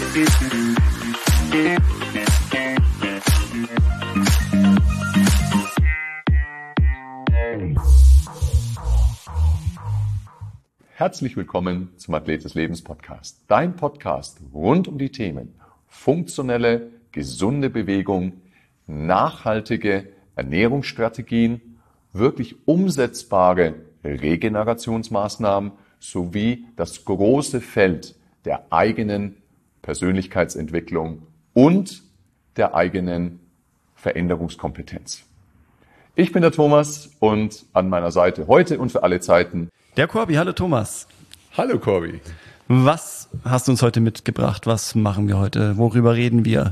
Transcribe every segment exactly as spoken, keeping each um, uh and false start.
Herzlich willkommen zum Athlet des Lebens Podcast. Dein Podcast rund um die Themen funktionelle, gesunde Bewegung, nachhaltige Ernährungsstrategien, wirklich umsetzbare Regenerationsmaßnahmen sowie das große Feld der eigenen Persönlichkeitsentwicklung und der eigenen Veränderungskompetenz. Ich bin der Thomas und an meiner Seite heute und für alle Zeiten der Corby. Hallo Thomas. Hallo Corby. Was hast du uns heute mitgebracht? Was machen wir heute? Worüber reden wir?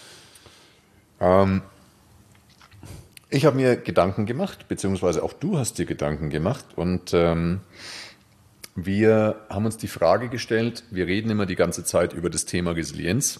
Ähm, ich habe mir Gedanken gemacht, beziehungsweise auch du hast dir Gedanken gemacht und ähm, wir haben uns die Frage gestellt, wir reden immer die ganze Zeit über das Thema Resilienz,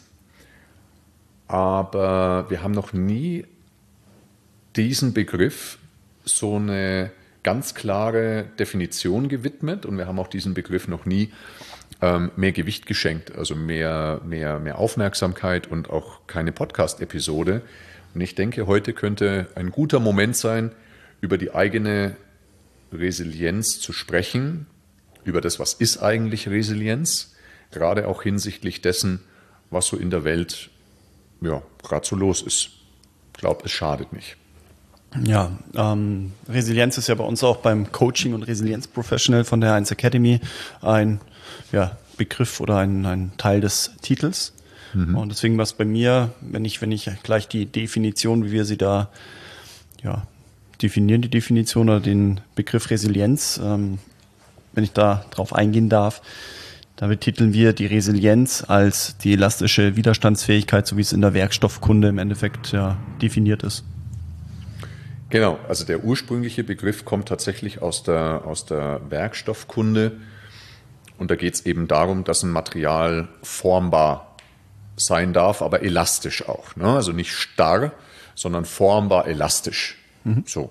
aber wir haben noch nie diesen Begriff so eine ganz klare Definition gewidmet und wir haben auch diesem Begriff noch nie ähm, mehr Gewicht geschenkt, also mehr, mehr, mehr Aufmerksamkeit und auch keine Podcast-Episode. Und ich denke, heute könnte ein guter Moment sein, über die eigene Resilienz zu sprechen, über das, was ist eigentlich Resilienz, gerade auch hinsichtlich dessen, was so in der Welt ja, gerade so los ist. Ich glaube, es schadet nicht. Ja, ähm, Resilienz ist ja bei uns auch beim Coaching und Resilienz Professional von der eins Academy ein ja, Begriff oder ein, ein Teil des Titels. Mhm. Und deswegen war es bei mir, wenn ich, wenn ich gleich die Definition, wie wir sie da ja, definieren, die Definition oder den Begriff Resilienz, ähm, wenn ich da drauf eingehen darf, da betiteln wir die Resilienz als die elastische Widerstandsfähigkeit, so wie es in der Werkstoffkunde im Endeffekt ja, definiert ist. Genau, also der ursprüngliche Begriff kommt tatsächlich aus der, aus der Werkstoffkunde und da geht es eben darum, dass ein Material formbar sein darf, aber elastisch auch. Ne? Also nicht starr, sondern formbar elastisch. Mhm. So.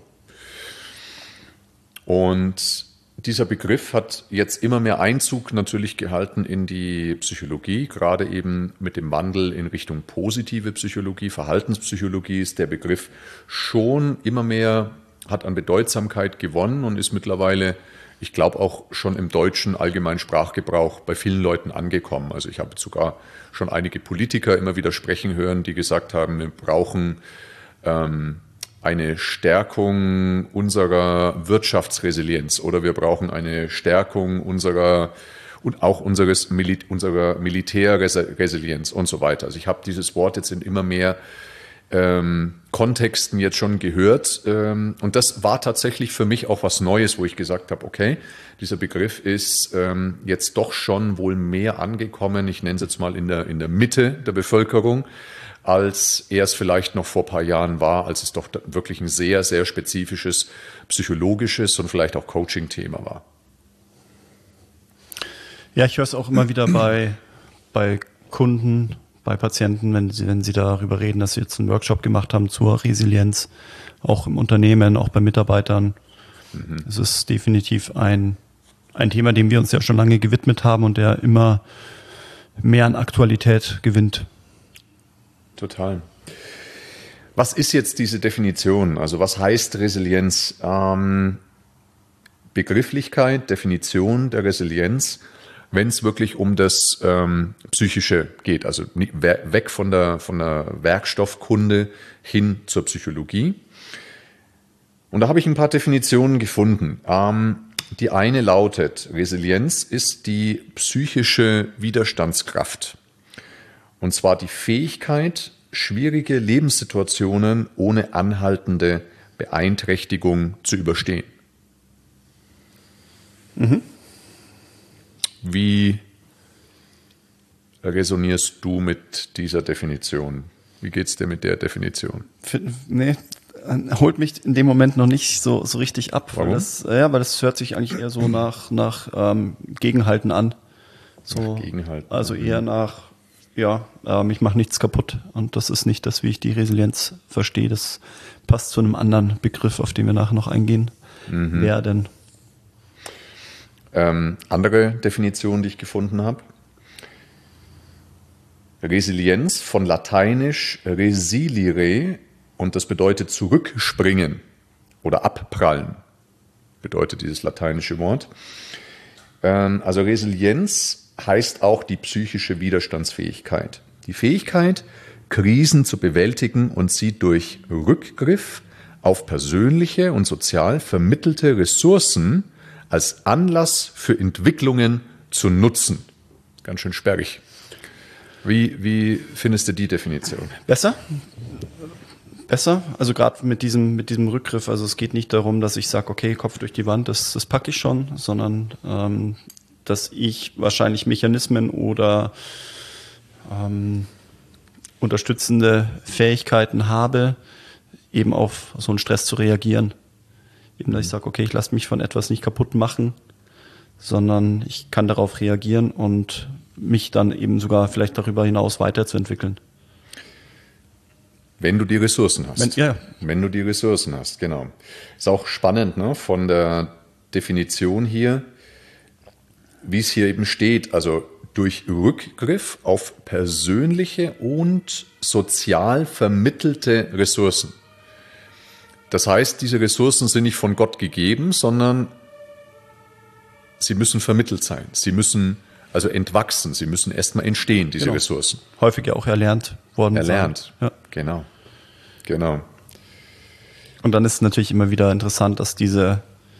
Und dieser Begriff hat jetzt immer mehr Einzug natürlich gehalten in die Psychologie, gerade eben mit dem Wandel in Richtung positive Psychologie, Verhaltenspsychologie ist der Begriff schon immer mehr, hat an Bedeutsamkeit gewonnen und ist mittlerweile, ich glaube auch schon im deutschen allgemeinen Sprachgebrauch bei vielen Leuten angekommen. Also ich habe sogar schon einige Politiker immer wieder sprechen hören, die gesagt haben, wir brauchen ähm, eine Stärkung unserer Wirtschaftsresilienz oder wir brauchen eine Stärkung unserer und auch unseres Mil- unserer Militärresilienz und so weiter. Also ich habe dieses Wort jetzt in immer mehr ähm, Kontexten jetzt schon gehört ähm, und das war tatsächlich für mich auch was Neues, wo ich gesagt habe, okay, dieser Begriff ist ähm, jetzt doch schon wohl mehr angekommen, ich nenne es jetzt mal in der, in der Mitte der Bevölkerung, als er es vielleicht noch vor ein paar Jahren war, als es doch wirklich ein sehr, sehr spezifisches psychologisches und vielleicht auch Coaching-Thema war. Ja, ich höre es auch immer wieder bei, bei Kunden, bei Patienten, wenn sie, wenn sie darüber reden, dass sie jetzt einen Workshop gemacht haben zur Resilienz, auch im Unternehmen, auch bei Mitarbeitern. Mhm. Es ist definitiv ein, ein Thema, dem wir uns ja schon lange gewidmet haben und der immer mehr an Aktualität gewinnt. Total. Was ist jetzt diese Definition? Also was heißt Resilienz? Ähm, Begrifflichkeit, Definition der Resilienz, wenn es wirklich um das ähm, Psychische geht, also weg von der, von der Werkstoffkunde hin zur Psychologie. Und da habe ich ein paar Definitionen gefunden. Ähm, die eine lautet, Resilienz ist die psychische Widerstandskraft. Und zwar die Fähigkeit, schwierige Lebenssituationen ohne anhaltende Beeinträchtigung zu überstehen. Mhm. Wie resonierst du mit dieser Definition? Wie geht es dir mit der Definition? Nee, holt mich in dem Moment noch nicht so, so richtig ab. Warum? Weil das, ja, weil das hört sich eigentlich eher so nach, nach ähm, Gegenhalten an. So, nach Gegenhalten. Also eher nach, ja, ähm, ich mache nichts kaputt. Und das ist nicht das, wie ich die Resilienz verstehe. Das passt zu einem anderen Begriff, auf den wir nachher noch eingehen mhm. werden. Ähm, andere Definition, die ich gefunden habe. Resilienz von lateinisch resilire und das bedeutet zurückspringen oder abprallen, bedeutet dieses lateinische Wort. Also Resilienz heißt auch die psychische Widerstandsfähigkeit. Die Fähigkeit, Krisen zu bewältigen und sie durch Rückgriff auf persönliche und sozial vermittelte Ressourcen als Anlass für Entwicklungen zu nutzen. Ganz schön sperrig. Wie, wie findest du die Definition? Besser? Besser, also gerade mit diesem, mit diesem Rückgriff, also es geht nicht darum, dass ich sage, okay, Kopf durch die Wand, das, das packe ich schon, sondern ähm, dass ich wahrscheinlich Mechanismen oder ähm, unterstützende Fähigkeiten habe, eben auf so einen Stress zu reagieren. Eben, dass ich sage, okay, ich lasse mich von etwas nicht kaputt machen, sondern ich kann darauf reagieren und mich dann eben sogar vielleicht darüber hinaus weiterzuentwickeln. Wenn du die Ressourcen hast. Wenn, ja. Wenn du die Ressourcen hast, genau. Ist auch spannend, ne, von der Definition hier, wie es hier eben steht, also durch Rückgriff auf persönliche und sozial vermittelte Ressourcen. Das heißt, diese Ressourcen sind nicht von Gott gegeben, sondern sie müssen vermittelt sein. Sie müssen also entwachsen, sie müssen erstmal entstehen, diese Genau. Ressourcen. Häufig ja auch erlernt worden. Erlernt, Ja. genau. Genau. Und dann ist es natürlich immer wieder interessant, dass diese,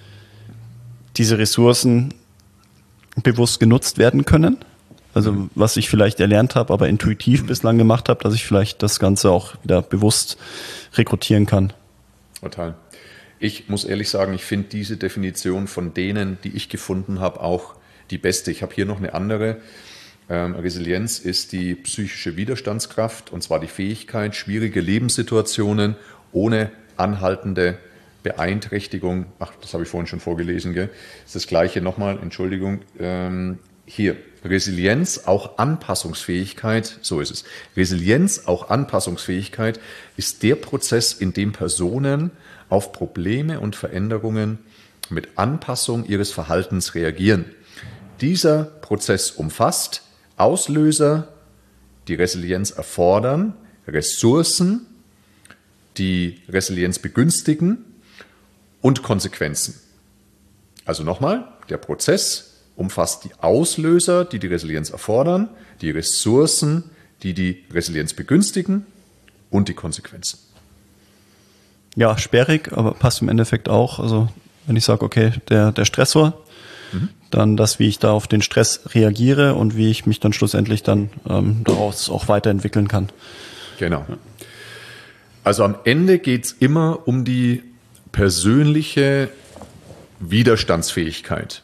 diese Ressourcen bewusst genutzt werden können. Also was ich vielleicht erlernt habe, aber intuitiv bislang gemacht habe, dass ich vielleicht das Ganze auch wieder bewusst rekrutieren kann. Total. Ich muss ehrlich sagen, ich finde diese Definition von denen, die ich gefunden habe, auch die beste. Ich habe hier noch eine andere. Ähm, Resilienz ist die psychische Widerstandskraft, und zwar die Fähigkeit, schwierige Lebenssituationen ohne anhaltende Beeinträchtigung, ach, das habe ich vorhin schon vorgelesen, gell? Das ist das Gleiche nochmal, Entschuldigung, ähm, hier, Resilienz, auch Anpassungsfähigkeit, so ist es. Resilienz, auch Anpassungsfähigkeit, ist der Prozess, in dem Personen auf Probleme und Veränderungen mit Anpassung ihres Verhaltens reagieren. Dieser Prozess umfasst Auslöser, die Resilienz erfordern, Ressourcen, die Resilienz begünstigen und Konsequenzen. Also nochmal, der Prozess umfasst die Auslöser, die die Resilienz erfordern, die Ressourcen, die die Resilienz begünstigen und die Konsequenzen. Ja, sperrig, aber passt im Endeffekt auch. Also wenn ich sage, okay, der, der Stressor, mhm. dann das, wie ich da auf den Stress reagiere und wie ich mich dann schlussendlich dann ähm, daraus auch weiterentwickeln kann. Genau. Also am Ende geht es immer um die persönliche Widerstandsfähigkeit.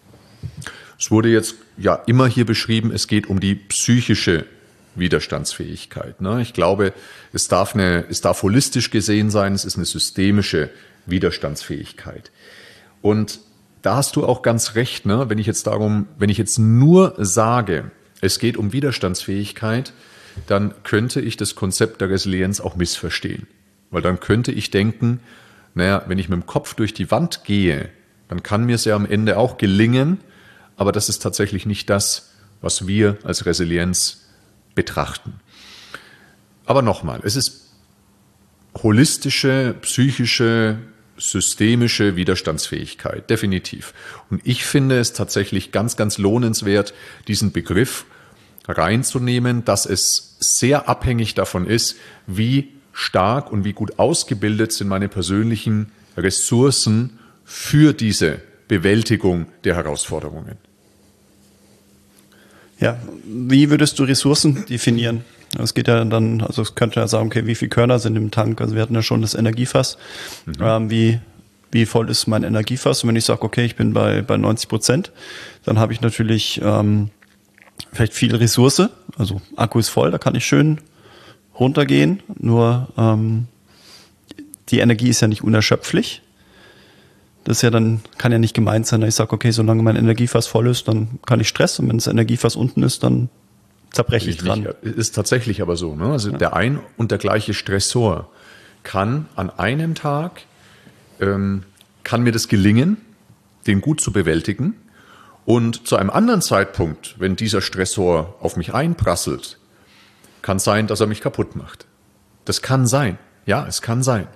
Es wurde jetzt ja immer hier beschrieben, es geht um die psychische Widerstandsfähigkeit. Ne? Ich glaube, es darf, eine, es darf holistisch gesehen sein, es ist eine systemische Widerstandsfähigkeit. Und da hast du auch ganz recht, ne? Wenn ich jetzt darum, wenn ich jetzt nur sage, es geht um Widerstandsfähigkeit, dann könnte ich das Konzept der Resilienz auch missverstehen. Weil dann könnte ich denken, naja, wenn ich mit dem Kopf durch die Wand gehe, dann kann mir es ja am Ende auch gelingen, aber das ist tatsächlich nicht das, was wir als Resilienz betrachten. Aber nochmal, es ist holistische, psychische, systemische Widerstandsfähigkeit, definitiv. Und ich finde es tatsächlich ganz, ganz lohnenswert, diesen Begriff reinzunehmen, dass es sehr abhängig davon ist, wie stark und wie gut ausgebildet sind meine persönlichen Ressourcen für diese Bewältigung der Herausforderungen. Ja, wie würdest du Ressourcen definieren? Es geht ja dann, also es könnte ja sagen, okay, wie viele Körner sind im Tank? Also wir hatten ja schon das Energiefass. Mhm. Ähm, wie, wie voll ist mein Energiefass? Und wenn ich sage, okay, ich bin bei, bei neunzig Prozent, dann habe ich natürlich ähm, vielleicht viel Ressource. Also Akku ist voll, da kann ich schön runtergehen. Nur ähm, die Energie ist ja nicht unerschöpflich. Das ist ja dann, kann ja nicht gemeint sein, dass ich sage, okay, solange mein Energiefass voll ist, dann kann ich Stress. Und wenn das Energiefass unten ist, dann zerbreche ich dran. Ist tatsächlich aber so. Ne? Also ja. Der ein und der gleiche Stressor kann an einem Tag, ähm, kann mir das gelingen, den gut zu bewältigen. Und zu einem anderen Zeitpunkt, wenn dieser Stressor auf mich einprasselt, kann sein, dass er mich kaputt macht. Das kann sein. Ja, es kann sein.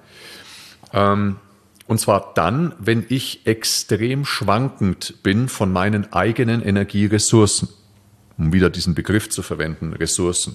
Ähm, und zwar dann, wenn ich extrem schwankend bin von meinen eigenen Energieressourcen. Um wieder diesen Begriff zu verwenden, Ressourcen.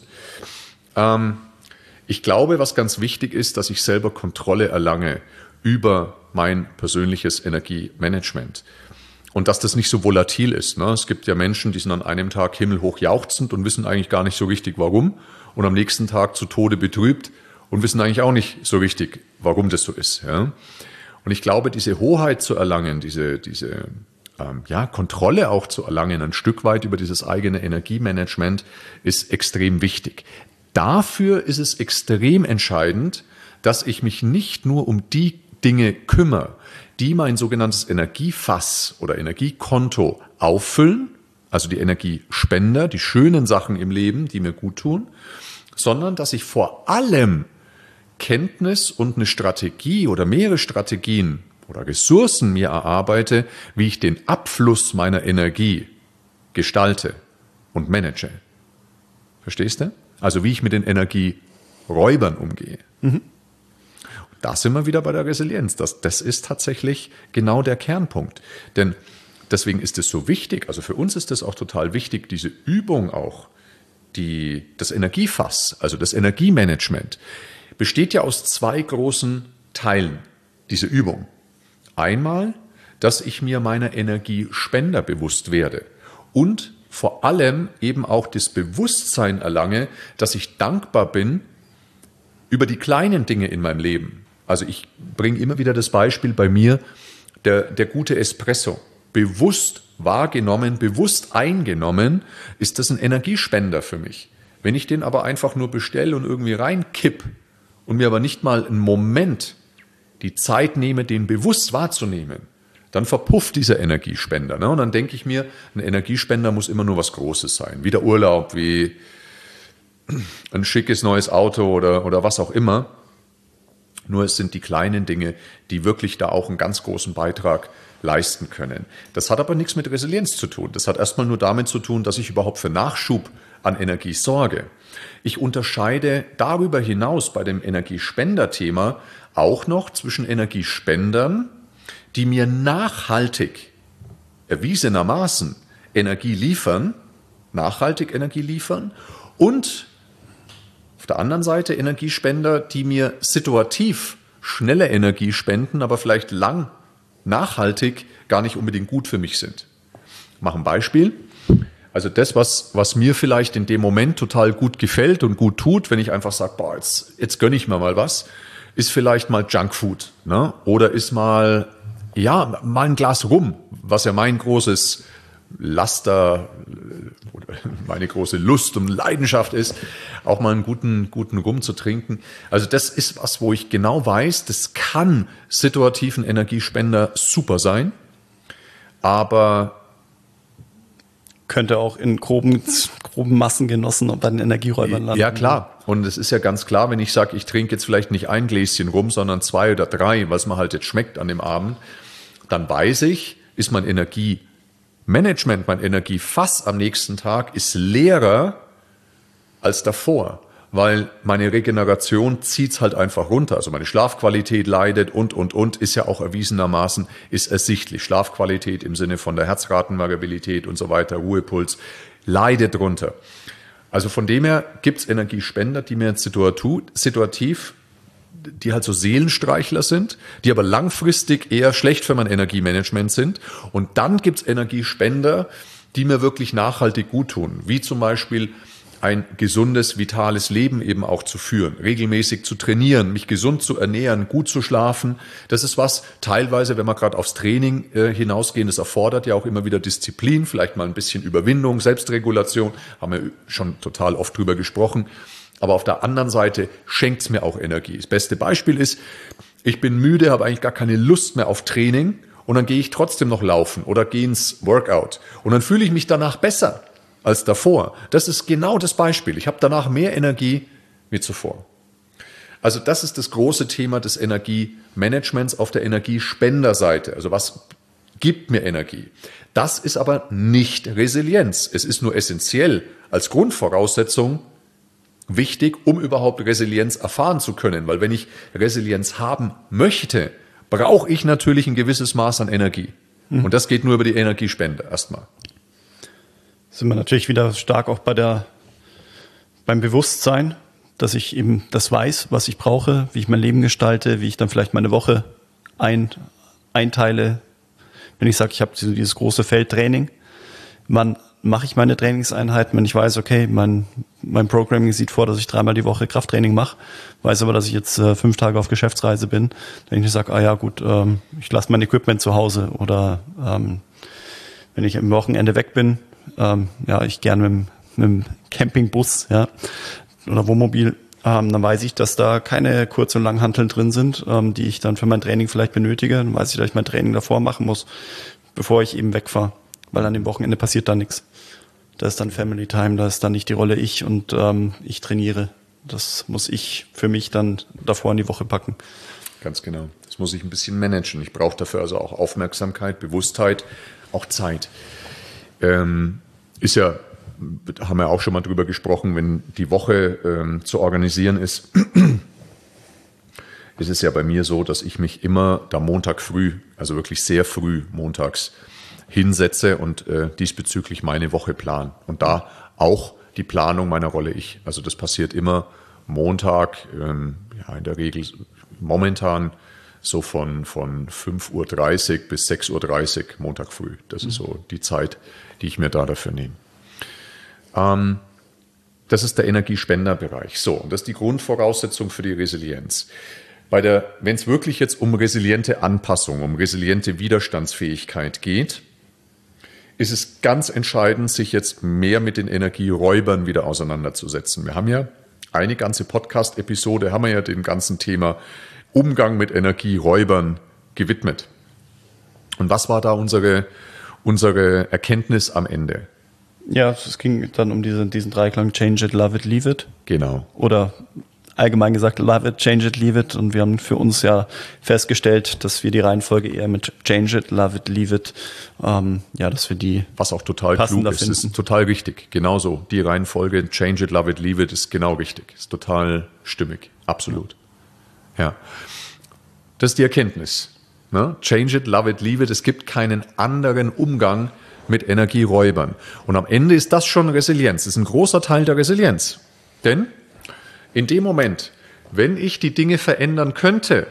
Ähm, ich glaube, was ganz wichtig ist, dass ich selber Kontrolle erlange über mein persönliches Energiemanagement. Und dass das nicht so volatil ist. Ne? Es gibt ja Menschen, die sind an einem Tag himmelhoch jauchzend und wissen eigentlich gar nicht so richtig, warum. Und am nächsten Tag zu Tode betrübt und wissen eigentlich auch nicht so richtig, warum das so ist. Ja? Und ich glaube, diese Hoheit zu erlangen, diese, diese ähm, ja, Kontrolle auch zu erlangen, ein Stück weit über dieses eigene Energiemanagement, ist extrem wichtig. Dafür ist es extrem entscheidend, dass ich mich nicht nur um die Dinge kümmere, die mein sogenanntes Energiefass oder Energiekonto auffüllen, also die Energiespender, die schönen Sachen im Leben, die mir gut tun, sondern dass ich vor allem Kenntnis und eine Strategie oder mehrere Strategien oder Ressourcen mir erarbeite, wie ich den Abfluss meiner Energie gestalte und manage. Verstehst du? Also wie ich mit den Energieräubern umgehe. Mhm. Da sind wir wieder bei der Resilienz. Das, das ist tatsächlich genau der Kernpunkt. Denn deswegen ist es so wichtig, also für uns ist es auch total wichtig, diese Übung auch, die, das Energiefass, also das Energiemanagement, besteht ja aus zwei großen Teilen, diese Übung. Einmal, dass ich mir meiner Energiespender bewusst werde und vor allem eben auch das Bewusstsein erlange, dass ich dankbar bin über die kleinen Dinge in meinem Leben. Also ich bringe immer wieder das Beispiel bei mir, der, der gute Espresso. Bewusst wahrgenommen, bewusst eingenommen, ist das ein Energiespender für mich. Wenn ich den aber einfach nur bestelle und irgendwie reinkipp und mir aber nicht mal einen Moment die Zeit nehme, den bewusst wahrzunehmen, dann verpufft dieser Energiespender. Ne? Und dann denke ich mir, ein Energiespender muss immer nur was Großes sein. Wie der Urlaub, wie ein schickes neues Auto oder, oder was auch immer. Nur es sind die kleinen Dinge, die wirklich da auch einen ganz großen Beitrag leisten können. Das hat aber nichts mit Resilienz zu tun. Das hat erstmal nur damit zu tun, dass ich überhaupt für Nachschub an Energie sorge. Ich unterscheide darüber hinaus bei dem Energiespender-Thema auch noch zwischen Energiespendern, die mir nachhaltig erwiesenermaßen Energie liefern, nachhaltig Energie liefern, und auf der anderen Seite Energiespender, die mir situativ schnelle Energie spenden, aber vielleicht lang, nachhaltig gar nicht unbedingt gut für mich sind. Ich mache ein Beispiel. Also das, was, was mir vielleicht in dem Moment total gut gefällt und gut tut, wenn ich einfach sage, boah, jetzt, jetzt gönne ich mir mal was, ist vielleicht mal Junkfood, ne? Oder ist mal, ja, mal ein Glas Rum, was ja mein großes Laster oder meine große Lust und Leidenschaft ist, auch mal einen guten, guten Rum zu trinken. Also das ist was, wo ich genau weiß, das kann situativen Energiespender super sein, aber könnte auch in groben, groben Massen genossen und bei den Energieräubern landen. Ja, klar. Und es ist ja ganz klar, wenn ich sage, ich trinke jetzt vielleicht nicht ein Gläschen Rum, sondern zwei oder drei, was mir halt jetzt schmeckt an dem Abend, dann weiß ich, ist mein Energiemanagement, mein Energiefass am nächsten Tag ist leerer als davor, weil meine Regeneration zieht's halt einfach runter. Also meine Schlafqualität leidet und, und, und, ist ja auch erwiesenermaßen, ist ersichtlich. Schlafqualität im Sinne von der Herzratenvariabilität und so weiter, Ruhepuls, leidet drunter. Also von dem her gibt's Energiespender, die mir situativ, die halt so Seelenstreichler sind, die aber langfristig eher schlecht für mein Energiemanagement sind. Und dann gibt's Energiespender, die mir wirklich nachhaltig gut tun, wie zum Beispiel ein gesundes, vitales Leben eben auch zu führen, regelmäßig zu trainieren, mich gesund zu ernähren, gut zu schlafen. Das ist was, teilweise, wenn wir gerade aufs Training äh, hinausgehen, das erfordert ja auch immer wieder Disziplin, vielleicht mal ein bisschen Überwindung, Selbstregulation, haben wir schon total oft drüber gesprochen. Aber auf der anderen Seite schenkt es mir auch Energie. Das beste Beispiel ist, ich bin müde, habe eigentlich gar keine Lust mehr auf Training und dann gehe ich trotzdem noch laufen oder gehe ins Workout und dann fühle ich mich danach besser als davor. Das ist genau das Beispiel. Ich habe danach mehr Energie wie zuvor. Also das ist das große Thema des Energiemanagements auf der Energiespenderseite. Also was gibt mir Energie? Das ist aber nicht Resilienz. Es ist nur essentiell als Grundvoraussetzung wichtig, um überhaupt Resilienz erfahren zu können. Weil wenn ich Resilienz haben möchte, brauche ich natürlich ein gewisses Maß an Energie. Mhm. Und das geht nur über die Energiespende erstmal. Sind wir natürlich wieder stark auch bei der, beim Bewusstsein, dass ich eben das weiß, was ich brauche, wie ich mein Leben gestalte, wie ich dann vielleicht meine Woche ein, einteile. Wenn ich sage, ich habe dieses große Feldtraining, wann mache ich meine Trainingseinheiten, wenn ich weiß, okay, mein, mein Programming sieht vor, dass ich dreimal die Woche Krafttraining mache, weiß aber, dass ich jetzt äh, fünf Tage auf Geschäftsreise bin, dann ich sage, ah ja gut, ähm, ich lasse mein Equipment zu Hause oder ähm, wenn ich am Wochenende weg bin, ähm, ja, ich gerne mit, mit dem Campingbus, ja, oder Wohnmobil, ähm, dann weiß ich, dass da keine Kurz- und Langhanteln drin sind, ähm, die ich dann für mein Training vielleicht benötige. Dann weiß ich, dass ich mein Training davor machen muss, bevor ich eben wegfahre, weil an dem Wochenende passiert da nichts. Da ist dann Family Time, da ist dann nicht die Rolle ich und ähm, ich trainiere. Das muss ich für mich dann davor in die Woche packen. Ganz genau. Das muss ich ein bisschen managen. Ich brauche dafür also auch Aufmerksamkeit, Bewusstheit, auch Zeit. Ähm, ist ja, haben wir auch schon mal drüber gesprochen, wenn die Woche ähm, zu organisieren ist, ist es ja bei mir so, dass ich mich immer da Montag früh, also wirklich sehr früh montags hinsetze und äh, diesbezüglich meine Woche plan. Und da auch die Planung meiner Rolle ich. Also das passiert immer Montag, ähm, ja in der Regel momentan so von, von fünf Uhr dreißig bis sechs Uhr dreißig Montag früh. Das mhm. ist so die Zeit, die ich mir da dafür nehme. Ähm, das ist der Energiespenderbereich. So, und das ist die Grundvoraussetzung für die Resilienz. Bei der, wenn es wirklich jetzt um resiliente Anpassung, um resiliente Widerstandsfähigkeit geht, ist es ganz entscheidend, sich jetzt mehr mit den Energieräubern wieder auseinanderzusetzen. Wir haben ja eine ganze Podcast-Episode, haben wir ja dem ganzen Thema Umgang mit Energieräubern gewidmet. Und was war da unsere, unsere Erkenntnis am Ende? Ja, es ging dann um diese, diesen Dreiklang Change it, love it, leave it. Genau. Oder allgemein gesagt, love it, change it, leave it. Und wir haben für uns ja festgestellt, dass wir die Reihenfolge eher mit change it, love it, leave it, ähm, ja, dass wir die was auch total klug ist, finden. Ist total richtig. Genauso, die Reihenfolge change it, love it, leave it ist genau richtig. Ist total stimmig. Absolut. Ja. Das ist die Erkenntnis. Ne? Change it, love it, leave it. Es gibt keinen anderen Umgang mit Energieräubern. Und am Ende ist das schon Resilienz. Das ist ein großer Teil der Resilienz. Denn in dem Moment, wenn ich die Dinge verändern könnte,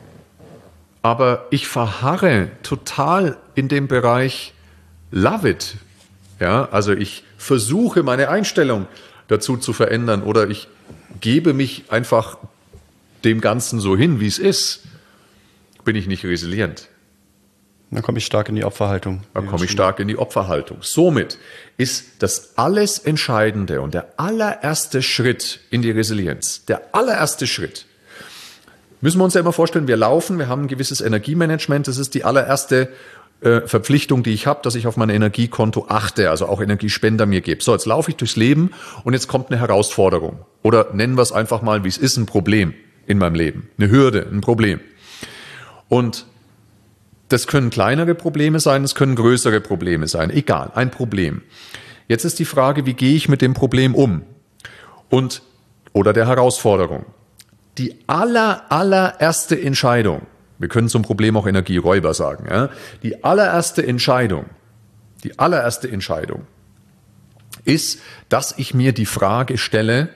aber ich verharre total in dem Bereich love it, ja, also ich versuche meine Einstellung dazu zu verändern oder ich gebe mich einfach dem Ganzen so hin, wie es ist, bin ich nicht resilient. Dann komme ich stark in die Opferhaltung. Dann komme ich stark in die Opferhaltung. Somit ist das alles Entscheidende und der allererste Schritt in die Resilienz, der allererste Schritt, müssen wir uns ja immer vorstellen, wir laufen, wir haben ein gewisses Energiemanagement, das ist die allererste äh, Verpflichtung, die ich habe, dass ich auf mein Energiekonto achte, also auch Energiespender mir gebe. So, jetzt laufe ich durchs Leben und jetzt kommt eine Herausforderung. Oder nennen wir es einfach mal, wie es ist, ein Problem in meinem Leben. Eine Hürde, ein Problem. Und das können kleinere Probleme sein, es können größere Probleme sein. Egal, ein Problem. Jetzt ist die Frage, wie gehe ich mit dem Problem um? Und, oder der Herausforderung. Die aller, allererste Entscheidung, wir können zum Problem auch Energieräuber sagen, ja? Die allererste Entscheidung, die allererste Entscheidung ist, dass ich mir die Frage stelle,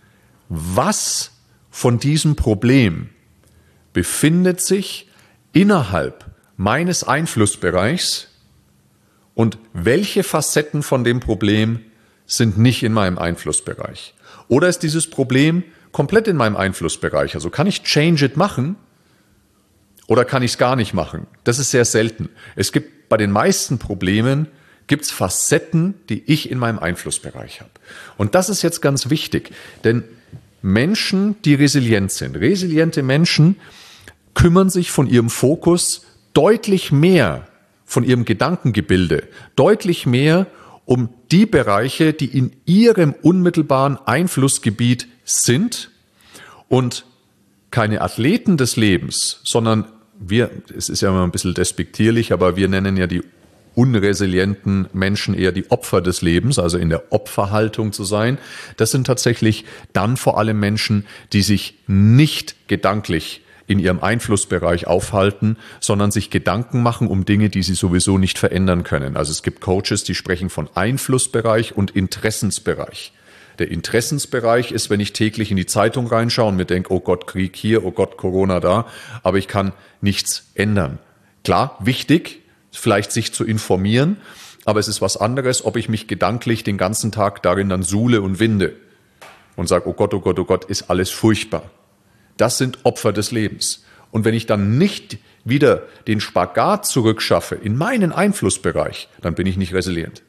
was von diesem Problem befindet sich innerhalb meines Einflussbereichs und welche Facetten von dem Problem sind nicht in meinem Einflussbereich? Oder ist dieses Problem komplett in meinem Einflussbereich? Also kann ich Change It machen oder kann ich es gar nicht machen? Das ist sehr selten. Es gibt bei den meisten Problemen gibt es Facetten, die ich in meinem Einflussbereich habe. Und das ist jetzt ganz wichtig, denn Menschen, die resilient sind, resiliente Menschen kümmern sich von ihrem Fokus deutlich mehr von ihrem Gedankengebilde, deutlich mehr um die Bereiche, die in ihrem unmittelbaren Einflussgebiet sind und keine Athleten des Lebens, sondern wir, es ist ja immer ein bisschen despektierlich, aber wir nennen ja die unresilienten Menschen eher die Opfer des Lebens, also in der Opferhaltung zu sein. Das sind tatsächlich dann vor allem Menschen, die sich nicht gedanklich in ihrem Einflussbereich aufhalten, sondern sich Gedanken machen um Dinge, die sie sowieso nicht verändern können. Also es gibt Coaches, die sprechen von Einflussbereich und Interessensbereich. Der Interessensbereich ist, wenn ich täglich in die Zeitung reinschaue und mir denke, oh Gott, Krieg hier, oh Gott, Corona da, aber ich kann nichts ändern. Klar, wichtig, vielleicht sich zu informieren, aber es ist was anderes, ob ich mich gedanklich den ganzen Tag darin dann suhle und winde und sage, oh Gott, oh Gott, oh Gott, ist alles furchtbar. Das sind Opfer des Lebens. Und wenn ich dann nicht wieder den Spagat zurückschaffe in meinen Einflussbereich, dann bin ich nicht resilient.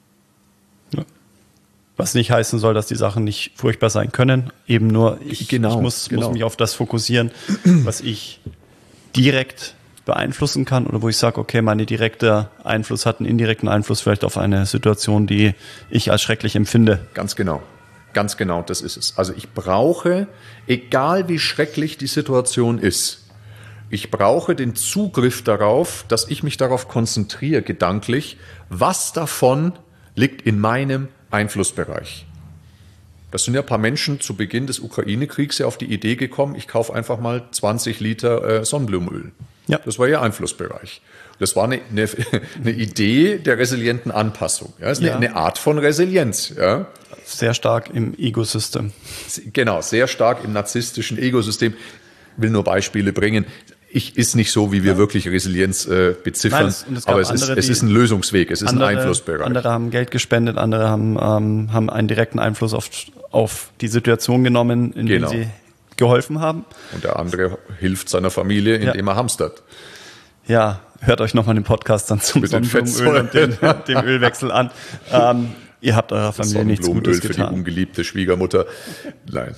Ja. Was nicht heißen soll, dass die Sachen nicht furchtbar sein können. Eben nur, ich, genau, ich muss, genau. muss mich auf das fokussieren, was ich direkt beeinflussen kann oder wo ich sage, okay, mein direkter Einfluss hat einen indirekten Einfluss vielleicht auf eine Situation, die ich als schrecklich empfinde. Ganz genau. Ganz genau, das ist es. Also ich brauche, egal wie schrecklich die Situation ist, ich brauche den Zugriff darauf, dass ich mich darauf konzentriere, gedanklich, was davon liegt in meinem Einflussbereich. Das sind ja ein paar Menschen zu Beginn des Ukraine-Kriegs ja auf die Idee gekommen, ich kaufe einfach mal zwanzig Liter äh, Sonnenblumenöl. Ja. Das war ihr Einflussbereich. Das war eine, eine, eine Idee der resilienten Anpassung. Ja, das ist ja. eine, eine Art von Resilienz. Ja. Sehr stark im Ego-System. Genau, sehr stark im narzisstischen Ego-System. Ich will nur Beispiele bringen. Ich ist nicht so, wie wir ja. wirklich Resilienz äh, beziffern, Nein, es, es aber es, andere, ist, es ist ein Lösungsweg, es ist andere, ein Einflussbereich. Andere haben Geld gespendet, andere haben, ähm, haben einen direkten Einfluss auf, auf die Situation genommen, in genau. der sie geholfen haben. Und der andere hilft seiner Familie, indem ja. er hamstert. Ja, hört euch nochmal den Podcast dann zum Sonnenblumenöl und den, dem Ölwechsel an. Ähm, ihr habt eurer Familie nichts Gutes getan. Für die ungeliebte Schwiegermutter. Nein.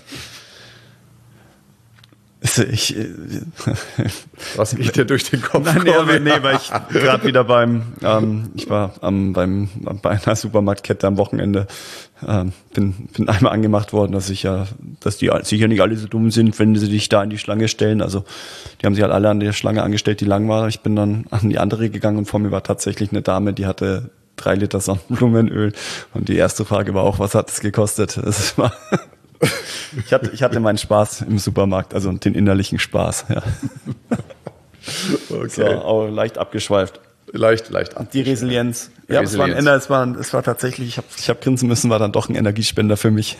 Ich, Was geht dir durch den Kopf? Nein, nee, nee, weil ich gerade wieder beim, ähm, ich war am, beim, bei einer Supermarktkette am Wochenende, ähm, bin, bin einmal angemacht worden, dass ich ja, dass die sicher nicht alle so dumm sind, wenn sie dich da in die Schlange stellen. Also die haben sich halt alle an der Schlange angestellt, die lang war. Ich bin dann an die andere gegangen und vor mir war tatsächlich eine Dame, die hatte drei Liter Sonnenblumenöl. Und die erste Frage war auch, was hat das gekostet? Das war Ich hatte, ich hatte meinen Spaß im Supermarkt, also den innerlichen Spaß. Ja. Okay. So, auch leicht abgeschweift. Leicht, leicht abgeschweift. Die Resilienz. Ja, Resilienz. Es war am Ende, es war, es war tatsächlich, ich habe ich hab grinsen müssen, war dann doch ein Energiespender für mich.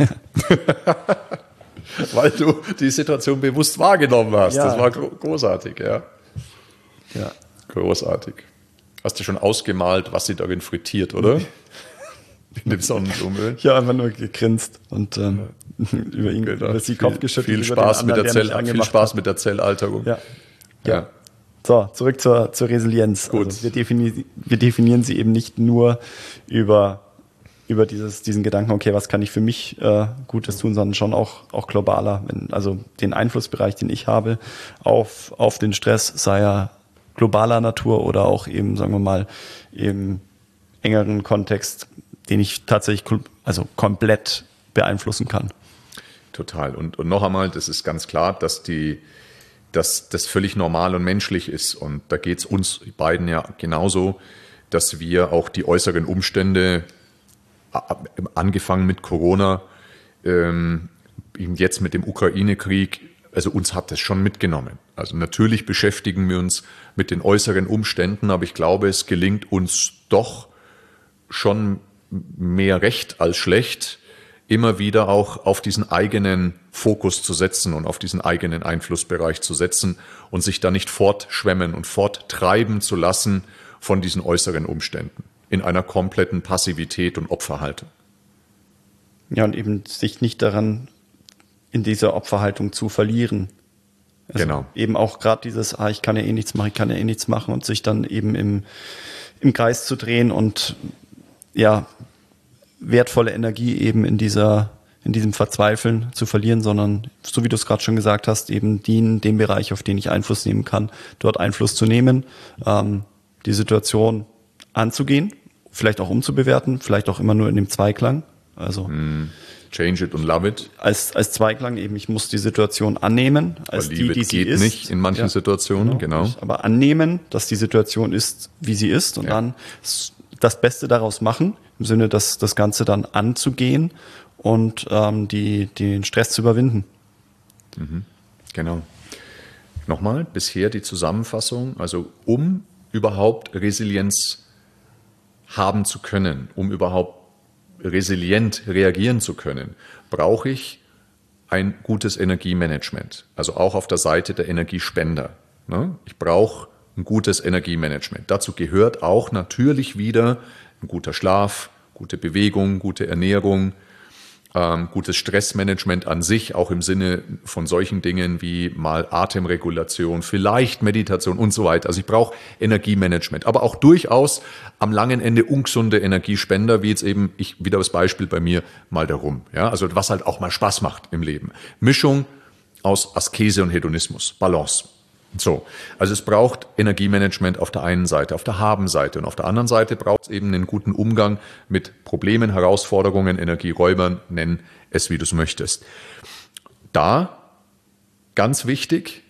Weil du die Situation bewusst wahrgenommen hast. Ja. Das war großartig, ja. Ja. Großartig. Hast du schon ausgemalt, was sie darin frittiert, oder? In dem Sonnenblumenöl. Ich habe einfach nur gegrinst und ähm, über ihn genau. über sie Kopf geschüttelt. Viel Spaß, anderen, mit, der Zell, viel Spaß mit der Zellalterung. Ja. Ja. Ja. So, zurück zur, zur Resilienz. Gut. Also wir, defini- wir definieren sie eben nicht nur über, über dieses, diesen Gedanken, okay, was kann ich für mich äh, Gutes tun, sondern schon auch, auch globaler. Wenn, also den Einflussbereich, den ich habe auf, auf den Stress, sei er globaler Natur oder auch eben, sagen wir mal, im engeren Kontext, den ich tatsächlich also komplett beeinflussen kann. Total. Und, und noch einmal, das ist ganz klar, dass, die, dass das völlig normal und menschlich ist. Und da geht es uns beiden ja genauso, dass wir auch die äußeren Umstände, angefangen mit Corona, ähm, jetzt mit dem Ukraine-Krieg, also uns hat das schon mitgenommen. Also natürlich beschäftigen wir uns mit den äußeren Umständen, aber ich glaube, es gelingt uns doch schon mehr recht als schlecht, immer wieder auch auf diesen eigenen Fokus zu setzen und auf diesen eigenen Einflussbereich zu setzen und sich da nicht fortschwemmen und forttreiben zu lassen von diesen äußeren Umständen in einer kompletten Passivität und Opferhaltung. Ja, und eben sich nicht daran in dieser Opferhaltung zu verlieren. Also genau. Eben auch gerade dieses, ah, ich kann ja eh nichts machen, ich kann ja eh nichts machen und sich dann eben im, im Kreis zu drehen und ja, wertvolle Energie eben in dieser, in diesem Verzweifeln zu verlieren, sondern, so wie du es gerade schon gesagt hast, eben die in dem Bereich, auf den ich Einfluss nehmen kann, dort Einfluss zu nehmen, ähm, die Situation anzugehen, vielleicht auch umzubewerten, vielleicht auch immer nur in dem Zweiklang. Also, mm. Change it und love it. Als, als Zweiklang eben, ich muss die Situation annehmen, als Weil die, die sie geht ist. nicht in manchen Ja, Situationen, genau. genau. Aber annehmen, dass die Situation ist, wie sie ist und Ja. dann das Beste daraus machen, im Sinne, dass das Ganze dann anzugehen und ähm, die, den Stress zu überwinden. Genau. Nochmal, bisher die Zusammenfassung, also um überhaupt Resilienz haben zu können, um überhaupt resilient reagieren zu können, brauche ich ein gutes Energiemanagement, also auch auf der Seite der Energiespender. Ne? Ich brauche ein gutes Energiemanagement. Dazu gehört auch natürlich wieder ein guter Schlaf, gute Bewegung, gute Ernährung, ähm, gutes Stressmanagement an sich, auch im Sinne von solchen Dingen wie mal Atemregulation, vielleicht Meditation und so weiter. Also ich brauche Energiemanagement, aber auch durchaus am langen Ende ungesunde Energiespender, wie jetzt eben, ich wieder das Beispiel bei mir, mal darum. Ja, also was halt auch mal Spaß macht im Leben. Mischung aus Askese und Hedonismus, Balance. So, also es braucht Energiemanagement auf der einen Seite, auf der Haben-Seite und auf der anderen Seite braucht es eben einen guten Umgang mit Problemen, Herausforderungen, Energieräubern, nenn es wie du es möchtest. Da ganz wichtig,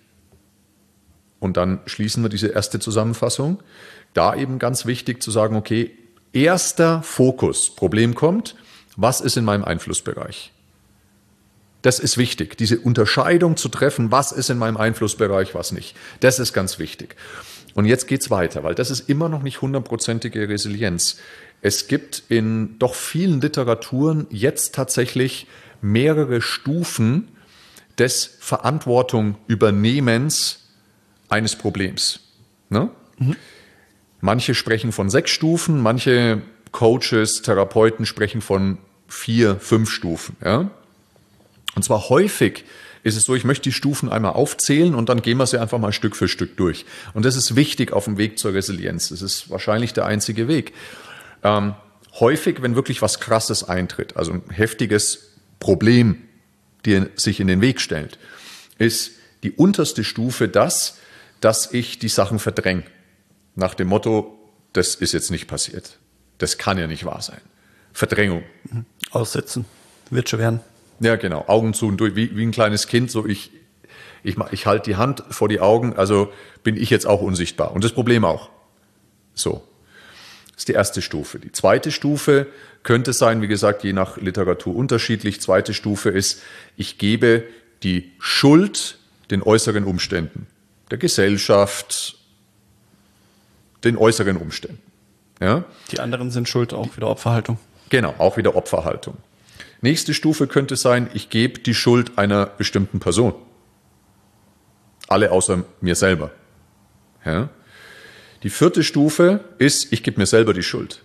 und dann schließen wir diese erste Zusammenfassung, da eben ganz wichtig zu sagen, okay, erster Fokus, Problem kommt, was ist in meinem Einflussbereich? Das ist wichtig, diese Unterscheidung zu treffen, was ist in meinem Einflussbereich, was nicht. Das ist ganz wichtig. Und jetzt geht's weiter, weil das ist immer noch nicht hundertprozentige Resilienz. Es gibt in doch vielen Literaturen jetzt tatsächlich mehrere Stufen des Verantwortung-Übernehmens eines Problems. Ne? Mhm. Manche sprechen von sechs Stufen, manche Coaches, Therapeuten sprechen von vier, fünf Stufen. Ja? Und zwar häufig ist es so, ich möchte die Stufen einmal aufzählen und dann gehen wir sie einfach mal Stück für Stück durch. Und das ist wichtig auf dem Weg zur Resilienz. Das ist wahrscheinlich der einzige Weg. Ähm, häufig, wenn wirklich was Krasses eintritt, also ein heftiges Problem, die sich in den Weg stellt, ist die unterste Stufe das, dass ich die Sachen verdränge. Nach dem Motto, das ist jetzt nicht passiert. Das kann ja nicht wahr sein. Verdrängung. Aussitzen, wird schon werden. Ja, genau. Augen zu und durch, wie, wie ein kleines Kind. So ich, ich, ich halte die Hand vor die Augen, also bin ich jetzt auch unsichtbar. Und das Problem auch. So. Das ist die erste Stufe. Die zweite Stufe könnte sein, wie gesagt, je nach Literatur unterschiedlich. Zweite Stufe ist, ich gebe die Schuld den äußeren Umständen, der Gesellschaft, den äußeren Umständen. Ja? Die anderen sind schuld, auch wieder Opferhaltung. Genau, auch wieder Opferhaltung. Nächste Stufe könnte sein, ich gebe die Schuld einer bestimmten Person. Alle außer mir selber. Ja? Die vierte Stufe ist, ich gebe mir selber die Schuld.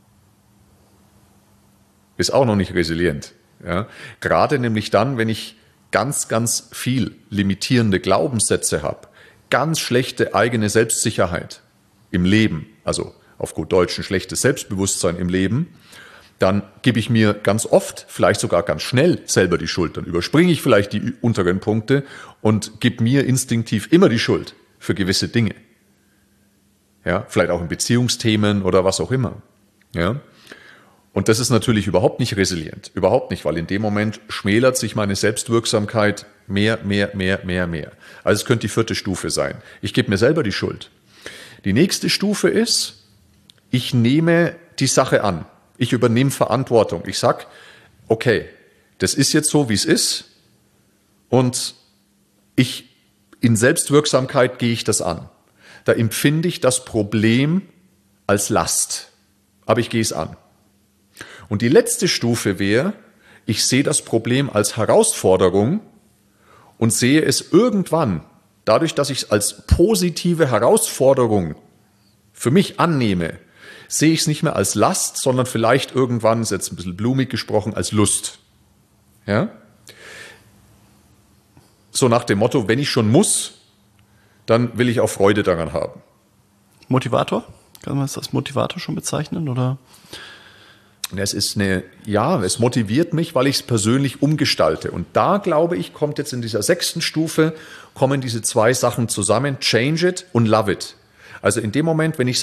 Ist auch noch nicht resilient. Ja? Gerade nämlich dann, wenn ich ganz, ganz viel limitierende Glaubenssätze habe, ganz schlechte eigene Selbstsicherheit im Leben, also auf gut Deutsch ein schlechtes Selbstbewusstsein im Leben, dann gebe ich mir ganz oft, vielleicht sogar ganz schnell selber die Schuld. Dann überspringe ich vielleicht die unteren Punkte und gebe mir instinktiv immer die Schuld für gewisse Dinge. Ja, vielleicht auch in Beziehungsthemen oder was auch immer. Ja. Und das ist natürlich überhaupt nicht resilient. Überhaupt nicht, weil in dem Moment schmälert sich meine Selbstwirksamkeit mehr, mehr, mehr, mehr, mehr. Also es könnte die vierte Stufe sein. Ich gebe mir selber die Schuld. Die nächste Stufe ist, ich nehme die Sache an. Ich übernehme Verantwortung. Ich sag, okay, das ist jetzt so, wie es ist. Und ich, in Selbstwirksamkeit gehe ich das an. Da empfinde ich das Problem als Last. Aber ich gehe es an. Und die letzte Stufe wäre, ich sehe das Problem als Herausforderung und sehe es irgendwann, dadurch, dass ich es als positive Herausforderung für mich annehme, sehe ich es nicht mehr als Last, sondern vielleicht irgendwann, ist jetzt ein bisschen blumig gesprochen, als Lust. Ja? So nach dem Motto, wenn ich schon muss, dann will ich auch Freude daran haben. Motivator? Kann man es als Motivator schon bezeichnen, oder? Es ist eine, ja, es motiviert mich, weil ich es persönlich umgestalte. Und da, glaube ich, kommt jetzt in dieser sechsten Stufe, kommen diese zwei Sachen zusammen, change it und love it. Also in dem Moment, wenn ich sage,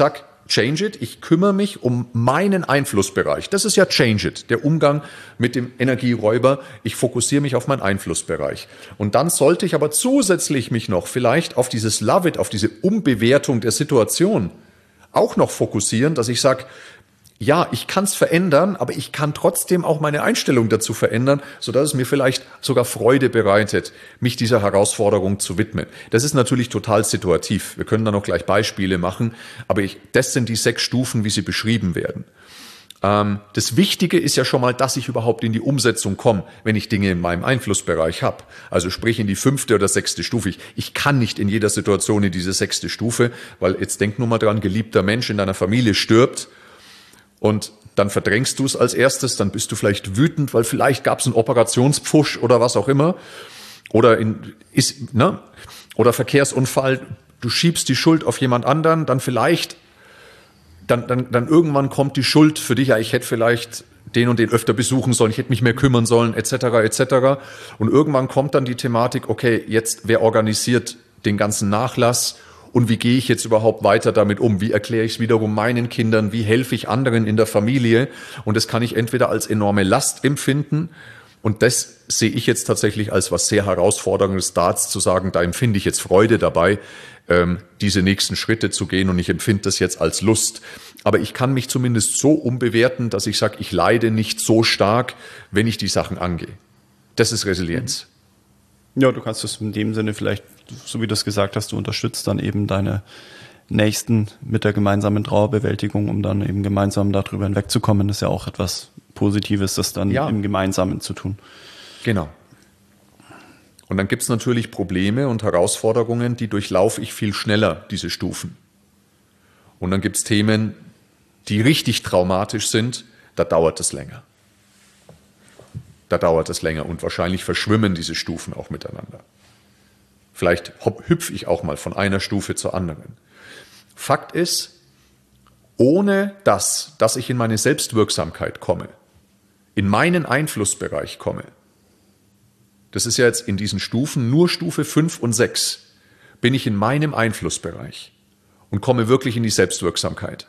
Change It, ich kümmere mich um meinen Einflussbereich. Das ist ja Change It, der Umgang mit dem Energieräuber. Ich fokussiere mich auf meinen Einflussbereich. Und dann sollte ich aber zusätzlich mich noch vielleicht auf dieses Love It, auf diese Umbewertung der Situation auch noch fokussieren, dass ich sage, ja, ich kann es verändern, aber ich kann trotzdem auch meine Einstellung dazu verändern, sodass es mir vielleicht sogar Freude bereitet, mich dieser Herausforderung zu widmen. Das ist natürlich total situativ. Wir können da noch gleich Beispiele machen, aber ich, das sind die sechs Stufen, wie sie beschrieben werden. Ähm, das Wichtige ist ja schon mal, dass ich überhaupt in die Umsetzung komme, wenn ich Dinge in meinem Einflussbereich habe. Also sprich in die fünfte oder sechste Stufe. Ich, ich kann nicht in jeder Situation in diese sechste Stufe, weil jetzt denk nur mal dran, geliebter Mensch in deiner Familie stirbt. Und dann verdrängst du es als erstes, dann bist du vielleicht wütend, weil vielleicht gab es einen Operationspfusch oder was auch immer. Oder, in, ist, ne? Oder Verkehrsunfall, du schiebst die Schuld auf jemand anderen, dann vielleicht, dann, dann, dann irgendwann kommt die Schuld für dich, ja, ich hätte vielleicht den und den öfter besuchen sollen, ich hätte mich mehr kümmern sollen, et cetera, et cetera. Und irgendwann kommt dann die Thematik, okay, jetzt wer organisiert den ganzen Nachlass? Und wie gehe ich jetzt überhaupt weiter damit um? Wie erkläre ich es wiederum meinen Kindern? Wie helfe ich anderen in der Familie? Und das kann ich entweder als enorme Last empfinden. Und das sehe ich jetzt tatsächlich als was sehr Herausforderndes, da zu sagen, da empfinde ich jetzt Freude dabei, ähm, diese nächsten Schritte zu gehen. Und ich empfinde das jetzt als Lust. Aber ich kann mich zumindest so umbewerten, dass ich sage, ich leide nicht so stark, wenn ich die Sachen angehe. Das ist Resilienz. Ja, du kannst es in dem Sinne vielleicht, so wie du es gesagt hast, du unterstützt dann eben deine Nächsten mit der gemeinsamen Trauerbewältigung, um dann eben gemeinsam darüber hinwegzukommen. Das ist ja auch etwas Positives, das dann ja. im Gemeinsamen zu tun. Genau. Und dann gibt es natürlich Probleme und Herausforderungen, die durchlaufe ich viel schneller, diese Stufen. Und dann gibt es Themen, die richtig traumatisch sind, da dauert es länger. Da dauert es länger und wahrscheinlich verschwimmen diese Stufen auch miteinander. Vielleicht hüpfe ich auch mal von einer Stufe zur anderen. Fakt ist, ohne das, dass ich in meine Selbstwirksamkeit komme, in meinen Einflussbereich komme, das ist ja jetzt in diesen Stufen, nur Stufe fünf und sechs, bin ich in meinem Einflussbereich und komme wirklich in die Selbstwirksamkeit.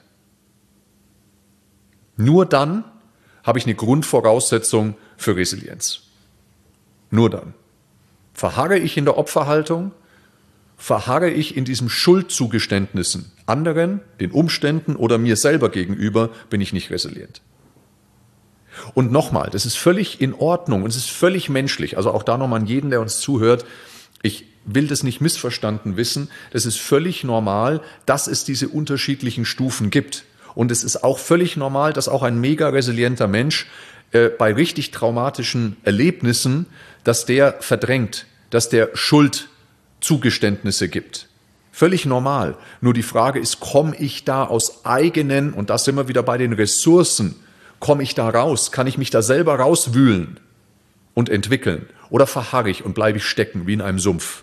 Nur dann habe ich eine Grundvoraussetzung für Resilienz. Nur dann. Verharre ich in der Opferhaltung, verharre ich in diesen Schuldzugeständnissen anderen, den Umständen oder mir selber gegenüber, bin ich nicht resilient. Und nochmal, das ist völlig in Ordnung und es ist völlig menschlich. Also auch da nochmal an jeden, der uns zuhört, ich will das nicht missverstanden wissen, das ist völlig normal, dass es diese unterschiedlichen Stufen gibt. Und es ist auch völlig normal, dass auch ein mega resilienter Mensch äh, bei richtig traumatischen Erlebnissen, dass der verdrängt, dass der Schuldzugeständnisse gibt. Völlig normal. Nur die Frage ist, komme ich da aus eigenen, und da sind wir wieder bei den Ressourcen, komme ich da raus? Kann ich mich da selber rauswühlen und entwickeln? Oder verharre ich und bleibe ich stecken wie in einem Sumpf?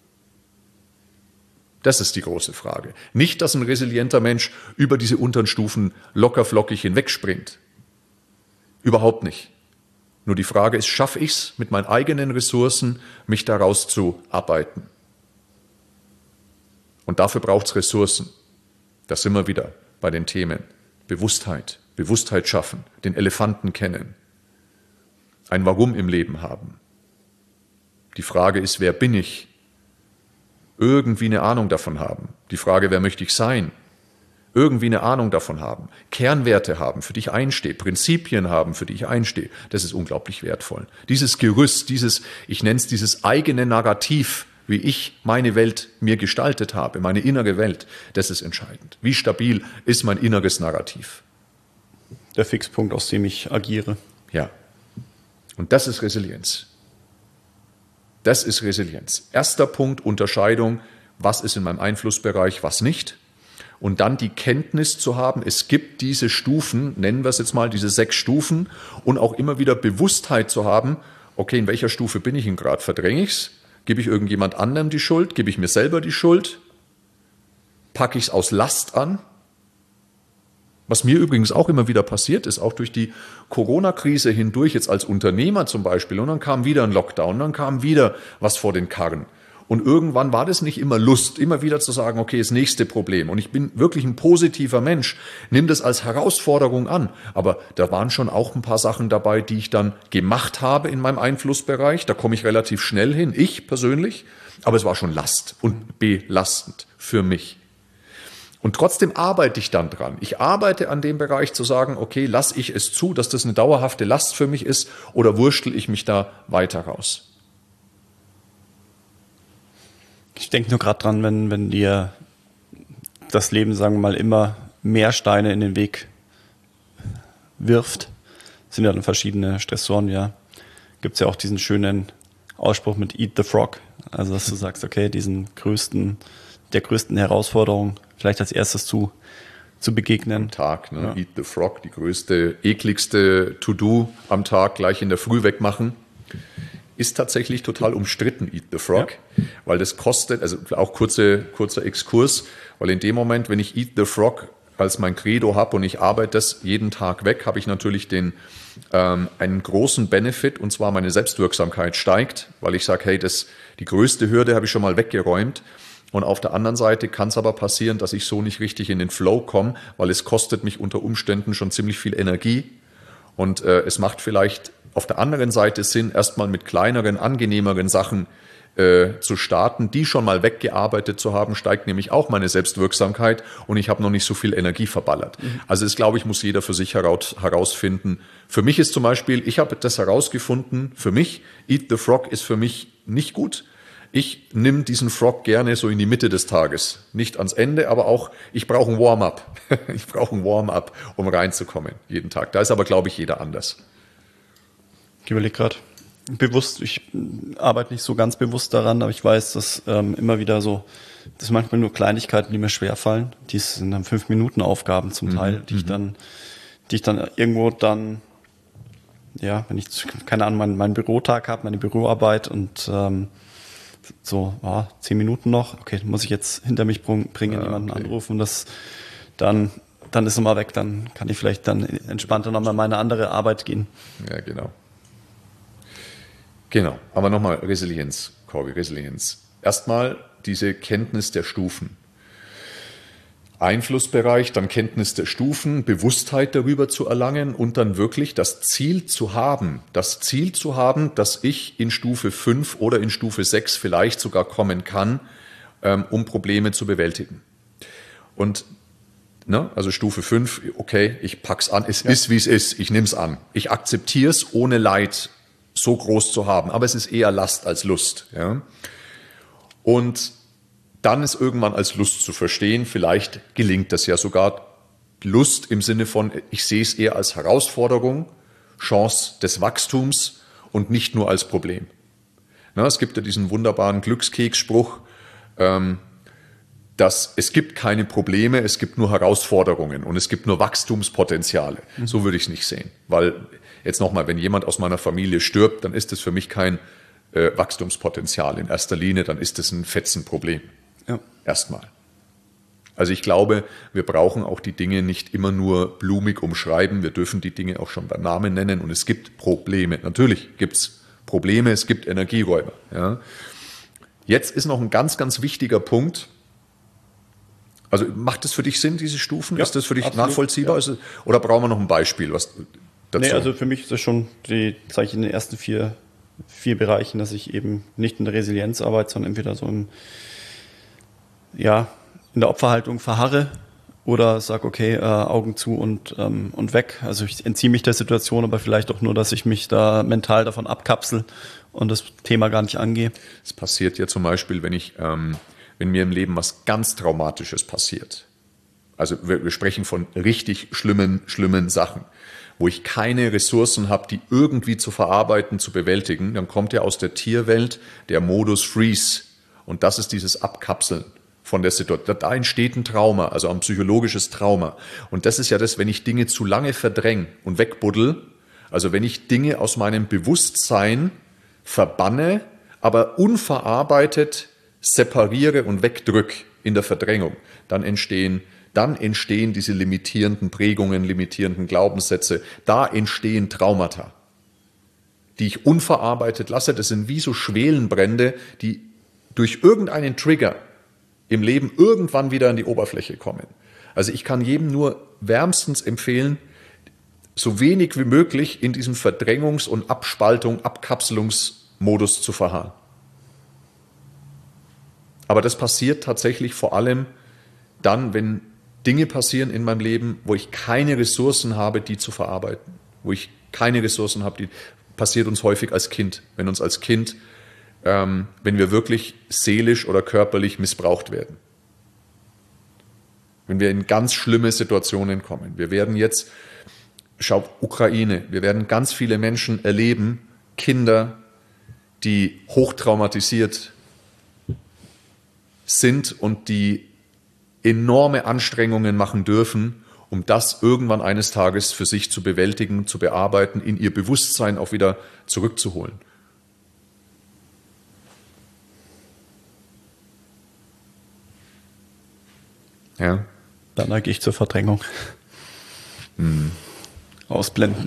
Das ist die große Frage. Nicht, dass ein resilienter Mensch über diese unteren Stufen lockerflockig hinwegspringt. Überhaupt nicht. Nur die Frage ist, schaffe ich es mit meinen eigenen Ressourcen, mich daraus zu arbeiten? Und dafür braucht es Ressourcen. Da sind wir wieder bei den Themen. Bewusstheit, Bewusstheit schaffen, den Elefanten kennen, ein Warum im Leben haben. Die Frage ist, wer bin ich? Irgendwie eine Ahnung davon haben. Die Frage, wer möchte ich sein? Irgendwie eine Ahnung davon haben. Kernwerte haben, für die ich einstehe. Prinzipien haben, für die ich einstehe. Das ist unglaublich wertvoll. Dieses Gerüst, dieses, ich nenne es dieses eigene Narrativ, wie ich meine Welt mir gestaltet habe, meine innere Welt, das ist entscheidend. Wie stabil ist mein inneres Narrativ? Der Fixpunkt, aus dem ich agiere. Ja. Und das ist Resilienz. Das ist Resilienz. Erster Punkt, Unterscheidung, was ist in meinem Einflussbereich, was nicht. Und dann die Kenntnis zu haben, es gibt diese Stufen, nennen wir es jetzt mal, diese sechs Stufen, und auch immer wieder Bewusstheit zu haben, okay, in welcher Stufe bin ich denn gerade? Verdränge ich es? Gebe ich irgendjemand anderem die Schuld? Gebe ich mir selber die Schuld? Packe ich es aus Last an? Was mir übrigens auch immer wieder passiert ist, auch durch die Corona-Krise hindurch, jetzt als Unternehmer zum Beispiel, und dann kam wieder ein Lockdown, dann kam wieder was vor den Karren. Und irgendwann war das nicht immer Lust, immer wieder zu sagen, okay, das nächste Problem. Und ich bin wirklich ein positiver Mensch, nimm das als Herausforderung an. Aber da waren schon auch ein paar Sachen dabei, die ich dann gemacht habe in meinem Einflussbereich. Da komme ich relativ schnell hin, ich persönlich. Aber es war schon Last und belastend für mich. Und trotzdem arbeite ich dann dran. Ich arbeite an dem Bereich zu sagen, okay, lasse ich es zu, dass das eine dauerhafte Last für mich ist oder wurschtel ich mich da weiter raus? Ich denke nur gerade dran, wenn, wenn dir das Leben, sagen wir mal, immer mehr Steine in den Weg wirft, sind ja dann verschiedene Stressoren, ja. Gibt es ja auch diesen schönen Ausspruch mit Eat the Frog. Also, dass du sagst, okay, diesen größten, der größten Herausforderung vielleicht als erstes zu, zu begegnen. Am Tag, ne? Ja. Eat the Frog, die größte, ekligste To-Do am Tag gleich in der Früh wegmachen. Ist tatsächlich total umstritten, Eat the Frog, ja. Weil das kostet, also auch kurze, kurzer Exkurs, weil in dem Moment, wenn ich Eat the Frog als mein Credo habe und ich arbeite das jeden Tag weg, habe ich natürlich den, ähm, einen großen Benefit, und zwar meine Selbstwirksamkeit steigt, weil ich sage, hey, das, die größte Hürde habe ich schon mal weggeräumt. Und auf der anderen Seite kann es aber passieren, dass ich so nicht richtig in den Flow komme, weil es kostet mich unter Umständen schon ziemlich viel Energie. Und äh, es macht vielleicht auf der anderen Seite Sinn, erstmal mit kleineren, angenehmeren Sachen äh, zu starten, die schon mal weggearbeitet zu haben, steigt nämlich auch meine Selbstwirksamkeit und ich habe noch nicht so viel Energie verballert. Mhm. Also das, glaube ich, muss jeder für sich heraus, herausfinden. Für mich ist zum Beispiel, ich habe das herausgefunden, für mich, Eat the Frog ist für mich nicht gut. Ich nehme diesen Frog gerne so in die Mitte des Tages. Nicht ans Ende, aber auch, ich brauche ein Warm-up. Ich brauche ein Warm-up, um reinzukommen jeden Tag. Da ist aber, glaube ich, jeder anders. Ich überlege gerade bewusst, ich arbeite nicht so ganz bewusst daran, aber ich weiß, dass ähm, immer wieder so, das sind manchmal nur Kleinigkeiten, die mir schwerfallen. Die sind dann fünf Minuten Aufgaben zum Mhm. Teil, die ich dann, die ich dann irgendwo dann, ja, wenn ich, keine Ahnung, meinen, meinen Bürotag habe, meine Büroarbeit und ähm, so, ja, zehn Minuten noch, okay, muss ich jetzt hinter mich bringen, Ah, jemanden okay. anrufen und das dann, dann ist nochmal weg, dann kann ich vielleicht dann entspannter nochmal meine andere Arbeit gehen. Ja, genau. Genau, aber nochmal Resilienz, Corby, Resilienz. Erstmal diese Kenntnis der Stufen. Einflussbereich, dann Kenntnis der Stufen, Bewusstheit darüber zu erlangen und dann wirklich das Ziel zu haben, das Ziel zu haben, dass ich in Stufe fünf oder in Stufe sechs vielleicht sogar kommen kann, ähm, um Probleme zu bewältigen. Und ne, also Stufe fünf, okay, ich pack's an, es Ja. ist, wie es ist, ich nehme es an. Ich akzeptiere es, ohne Leid so groß zu haben, aber es ist eher Last als Lust. Ja? Und dann ist irgendwann als Lust zu verstehen, vielleicht gelingt das ja sogar. Lust im Sinne von, ich sehe es eher als Herausforderung, Chance des Wachstums und nicht nur als Problem. Na, es gibt ja diesen wunderbaren Glückskeksspruch, ähm, dass es gibt keine Probleme, es gibt nur Herausforderungen und es gibt nur Wachstumspotenziale. Mhm. So würde ich es nicht sehen. Weil jetzt nochmal, wenn jemand aus meiner Familie stirbt, dann ist das für mich kein äh, Wachstumspotenzial in erster Linie, dann ist das ein Fetzenproblem. Ja. Erstmal. Also ich glaube, wir brauchen auch die Dinge nicht immer nur blumig umschreiben. Wir dürfen die Dinge auch schon beim Namen nennen. Und es gibt Probleme. Natürlich gibt es Probleme, es gibt Energieräuber. Ja. Jetzt ist noch ein ganz, ganz wichtiger Punkt. Also macht das für dich Sinn, diese Stufen? Ja, ist das für dich absolut, nachvollziehbar? ja. Ist es, oder brauchen wir noch ein Beispiel was dazu? Nee, also für mich ist das schon die, sage ich, in den ersten vier, vier Bereichen, dass ich eben nicht in der Resilienz arbeite, sondern entweder so im, ja, in der Opferhaltung verharre oder sage, okay, äh, Augen zu und, ähm, und weg. Also ich entziehe mich der Situation, aber vielleicht auch nur, dass ich mich da mental davon abkapsel und das Thema gar nicht angehe. Es passiert ja zum Beispiel, wenn ich, ähm, wenn mir im Leben was ganz Traumatisches passiert. Also wir, wir sprechen von richtig schlimmen, schlimmen Sachen, wo ich keine Ressourcen habe, die irgendwie zu verarbeiten, zu bewältigen, dann kommt ja aus der Tierwelt der Modus Freeze. Und das ist dieses Abkapseln von der Situation. Da entsteht ein Trauma, also ein psychologisches Trauma. Und das ist ja das, wenn ich Dinge zu lange verdränge und wegbuddel, also wenn ich Dinge aus meinem Bewusstsein verbanne, aber unverarbeitet separiere und wegdrück in der Verdrängung, dann entstehen, dann entstehen diese limitierenden Prägungen, limitierenden Glaubenssätze, da entstehen Traumata, die ich unverarbeitet lasse. Das sind wie so Schwelenbrände, die durch irgendeinen Trigger im Leben irgendwann wieder an die Oberfläche kommen. Also ich kann jedem nur wärmstens empfehlen, so wenig wie möglich in diesem Verdrängungs- und Abspaltung, Abkapselungsmodus zu verharren. Aber das passiert tatsächlich vor allem dann, wenn Dinge passieren in meinem Leben, wo ich keine Ressourcen habe, die zu verarbeiten. Wo ich keine Ressourcen habe, die passiert uns häufig als Kind. Wenn uns als Kind, ähm, wenn wir wirklich seelisch oder körperlich missbraucht werden. Wenn wir in ganz schlimme Situationen kommen. Wir werden jetzt, schau, Ukraine, wir werden ganz viele Menschen erleben, Kinder, die hochtraumatisiert sind und die enorme Anstrengungen machen dürfen, um das irgendwann eines Tages für sich zu bewältigen, zu bearbeiten, in ihr Bewusstsein auch wieder zurückzuholen. Ja. Dann neige ich zur Verdrängung. Hm. Ausblenden.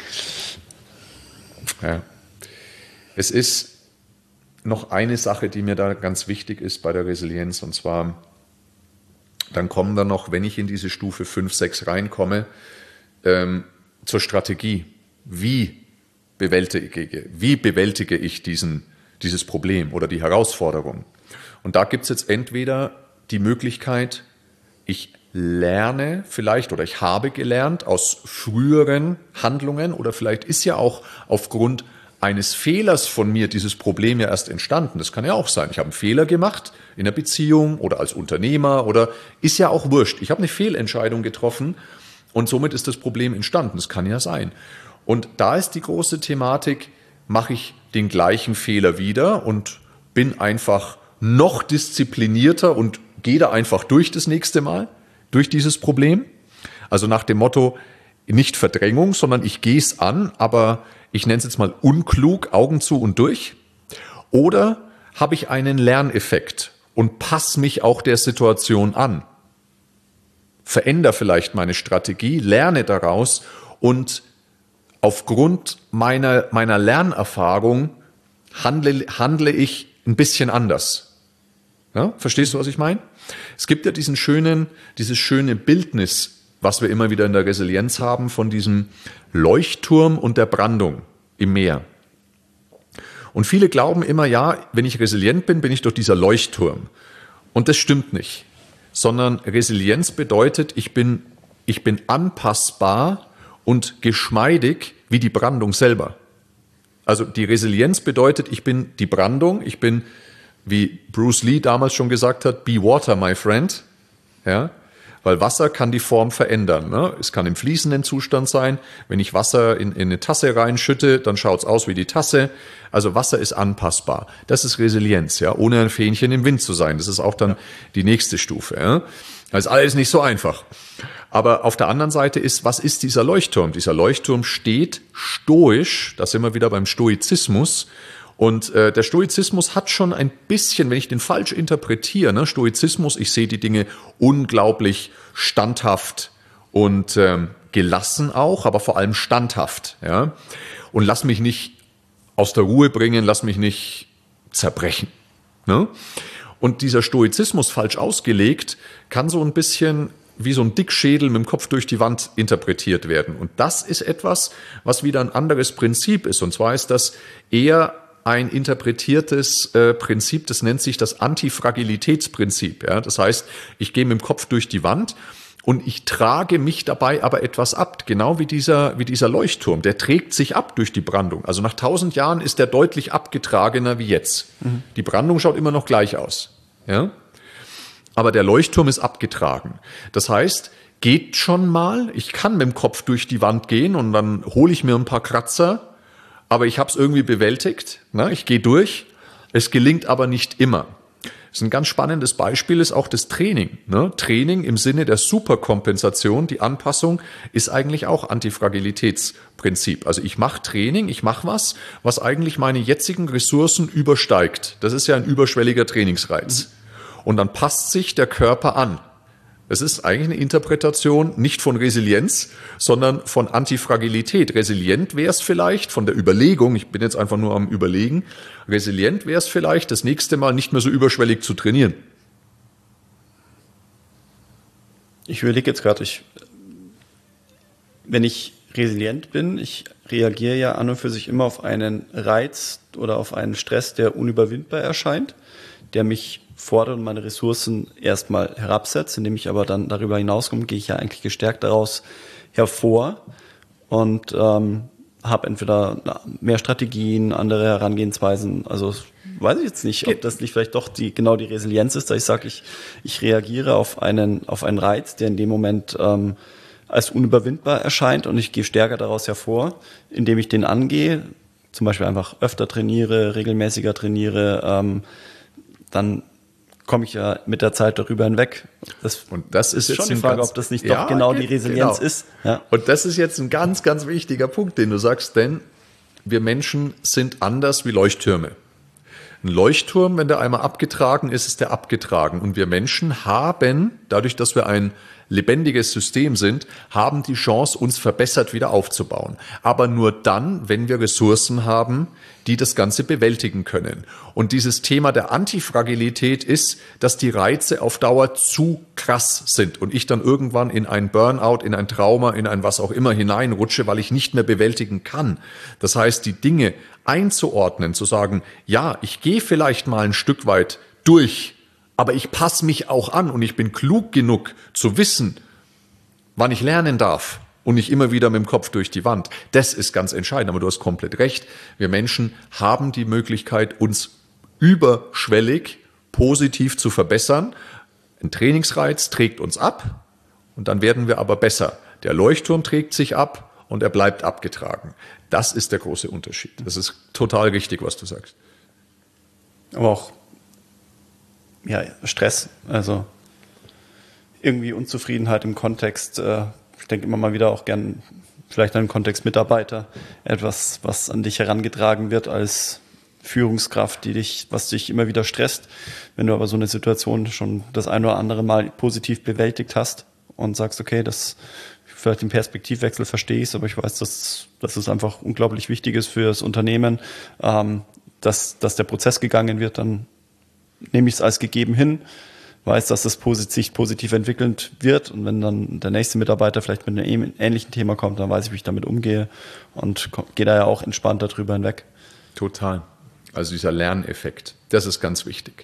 Ja. Es ist noch eine Sache, die mir da ganz wichtig ist bei der Resilienz, und zwar, dann kommen wir noch, wenn ich in diese Stufe fünf, sechs reinkomme, ähm, zur Strategie. Wie bewältige, wie bewältige ich diesen, dieses Problem oder die Herausforderung? Und da gibt es jetzt entweder die Möglichkeit, ich lerne vielleicht oder ich habe gelernt aus früheren Handlungen oder vielleicht ist ja auch aufgrund eines Fehlers von mir dieses Problem ja erst entstanden. Das kann ja auch sein. Ich habe einen Fehler gemacht in der Beziehung oder als Unternehmer oder ist ja auch wurscht. Ich habe eine Fehlentscheidung getroffen und somit ist das Problem entstanden. Das kann ja sein. Und da ist die große Thematik, mache ich den gleichen Fehler wieder und bin einfach noch disziplinierter und gehe da einfach durch das nächste Mal, durch dieses Problem. Also nach dem Motto, nicht Verdrängung, sondern ich gehe es an, aber ich nenne es jetzt mal unklug, Augen zu und durch. Oder habe ich einen Lerneffekt und passe mich auch der Situation an. Verändere vielleicht meine Strategie, lerne daraus und aufgrund meiner, meiner Lernerfahrung handle, handle ich ein bisschen anders. Ja, verstehst du, was ich meine? Es gibt ja diesen schönen, dieses schöne Bildnis, was wir immer wieder in der Resilienz haben, von diesem Leuchtturm und der Brandung im Meer. Und viele glauben immer, ja, wenn ich resilient bin, bin ich doch dieser Leuchtturm. Und das stimmt nicht. Sondern Resilienz bedeutet, ich bin, ich bin anpassbar und geschmeidig wie die Brandung selber. Also die Resilienz bedeutet, ich bin die Brandung, ich bin, wie Bruce Lee damals schon gesagt hat, be water, my friend. Ja, weil Wasser kann die Form verändern. Ne? Es kann im fließenden Zustand sein. Wenn ich Wasser in, in eine Tasse reinschütte, dann schaut es aus wie die Tasse. Also Wasser ist anpassbar. Das ist Resilienz, ja, ohne ein Fähnchen im Wind zu sein. Das ist auch dann die nächste Stufe. Ja? Das ist alles nicht so einfach. Aber auf der anderen Seite ist, was ist dieser Leuchtturm? Dieser Leuchtturm steht stoisch, da sind wir wieder beim Stoizismus. Und äh, der Stoizismus hat schon ein bisschen, wenn ich den falsch interpretiere, ne, Stoizismus, ich sehe die Dinge unglaublich standhaft und ähm, gelassen auch, aber vor allem standhaft. Ja? Und lass mich nicht aus der Ruhe bringen, lass mich nicht zerbrechen. Ne? Und dieser Stoizismus falsch ausgelegt, kann so ein bisschen wie so ein Dickschädel mit dem Kopf durch die Wand interpretiert werden. Und das ist etwas, was wieder ein anderes Prinzip ist. Und zwar ist das eher ein interpretiertes äh, Prinzip, das nennt sich das Antifragilitätsprinzip. Ja? Das heißt, ich gehe mit dem Kopf durch die Wand und ich trage mich dabei aber etwas ab. Genau wie dieser, wie dieser Leuchtturm, der trägt sich ab durch die Brandung. Also nach tausend Jahren ist der deutlich abgetragener wie jetzt. Mhm. Die Brandung schaut immer noch gleich aus. Ja? Aber der Leuchtturm ist abgetragen. Das heißt, geht schon mal, ich kann mit dem Kopf durch die Wand gehen und dann hole ich mir ein paar Kratzer, aber ich habe es irgendwie bewältigt, ne? Ich gehe durch, es gelingt aber nicht immer. Das ist ein ganz spannendes Beispiel, ist auch das Training. Ne? Training im Sinne der Superkompensation, die Anpassung, ist eigentlich auch Antifragilitätsprinzip. Also ich mache Training, ich mache was, was eigentlich meine jetzigen Ressourcen übersteigt. Das ist ja ein überschwelliger Trainingsreiz. Und dann passt sich der Körper an. Es ist eigentlich eine Interpretation nicht von Resilienz, sondern von Antifragilität. Resilient wäre es vielleicht von der Überlegung, ich bin jetzt einfach nur am Überlegen, resilient wäre es vielleicht, das nächste Mal nicht mehr so überschwellig zu trainieren. Ich überlege jetzt gerade, ich, wenn ich resilient bin, ich reagiere ja an und für sich immer auf einen Reiz oder auf einen Stress, der unüberwindbar erscheint, der mich fordert und meine Ressourcen erstmal herabsetzt, indem ich aber dann darüber hinauskomme, gehe ich ja eigentlich gestärkt daraus hervor und ähm, habe entweder mehr Strategien, andere Herangehensweisen, also weiß ich jetzt nicht, ob das nicht vielleicht doch die genau die Resilienz ist, dass ich sage, ich, ich reagiere auf einen, auf einen Reiz, der in dem Moment ähm, als unüberwindbar erscheint und ich gehe stärker daraus hervor, indem ich den angehe, zum Beispiel einfach öfter trainiere, regelmäßiger trainiere, ähm, dann komme ich ja mit der Zeit darüber hinweg. Das und das ist, ist jetzt schon die Frage, ganz, ob das nicht ja, doch genau die Resilienz genau. ist. Ja. Und das ist jetzt ein ganz, ganz wichtiger Punkt, den du sagst, denn wir Menschen sind anders wie Leuchttürme. Ein Leuchtturm, wenn der einmal abgetragen ist, ist der abgetragen. Und wir Menschen haben, dadurch, dass wir ein lebendiges System sind, haben die Chance, uns verbessert wieder aufzubauen. Aber nur dann, wenn wir Ressourcen haben, die das Ganze bewältigen können. Und dieses Thema der Antifragilität ist, dass die Reize auf Dauer zu krass sind und ich dann irgendwann in ein Burnout, in ein Trauma, in ein was auch immer hineinrutsche, weil ich nicht mehr bewältigen kann. Das heißt, die Dinge einzuordnen, zu sagen, ja, ich gehe vielleicht mal ein Stück weit durch, aber ich passe mich auch an und ich bin klug genug zu wissen, wann ich lernen darf und nicht immer wieder mit dem Kopf durch die Wand. Das ist ganz entscheidend, aber du hast komplett recht. Wir Menschen haben die Möglichkeit, uns überschwellig positiv zu verbessern. Ein Trainingsreiz trägt uns ab und dann werden wir aber besser. Der Leuchtturm trägt sich ab und er bleibt abgetragen. Das ist der große Unterschied. Das ist total richtig, was du sagst. Aber auch ja, Stress, also irgendwie Unzufriedenheit im Kontext, äh, ich denke immer mal wieder auch gern vielleicht im Kontext Mitarbeiter, etwas, was an dich herangetragen wird als Führungskraft, die dich, was dich immer wieder stresst. Wenn du aber so eine Situation schon das ein oder andere Mal positiv bewältigt hast und sagst, okay, das vielleicht den Perspektivwechsel verstehe ich, aber ich weiß, dass, dass es einfach unglaublich wichtig ist für das Unternehmen, ähm, dass, dass der Prozess gegangen wird, dann nehme ich es als gegeben hin, weiß, dass es sich positiv entwickeln wird und wenn dann der nächste Mitarbeiter vielleicht mit einem ähnlichen Thema kommt, dann weiß ich, wie ich damit umgehe und gehe da ja auch entspannt darüber hinweg. Total. Also dieser Lerneffekt, das ist ganz wichtig.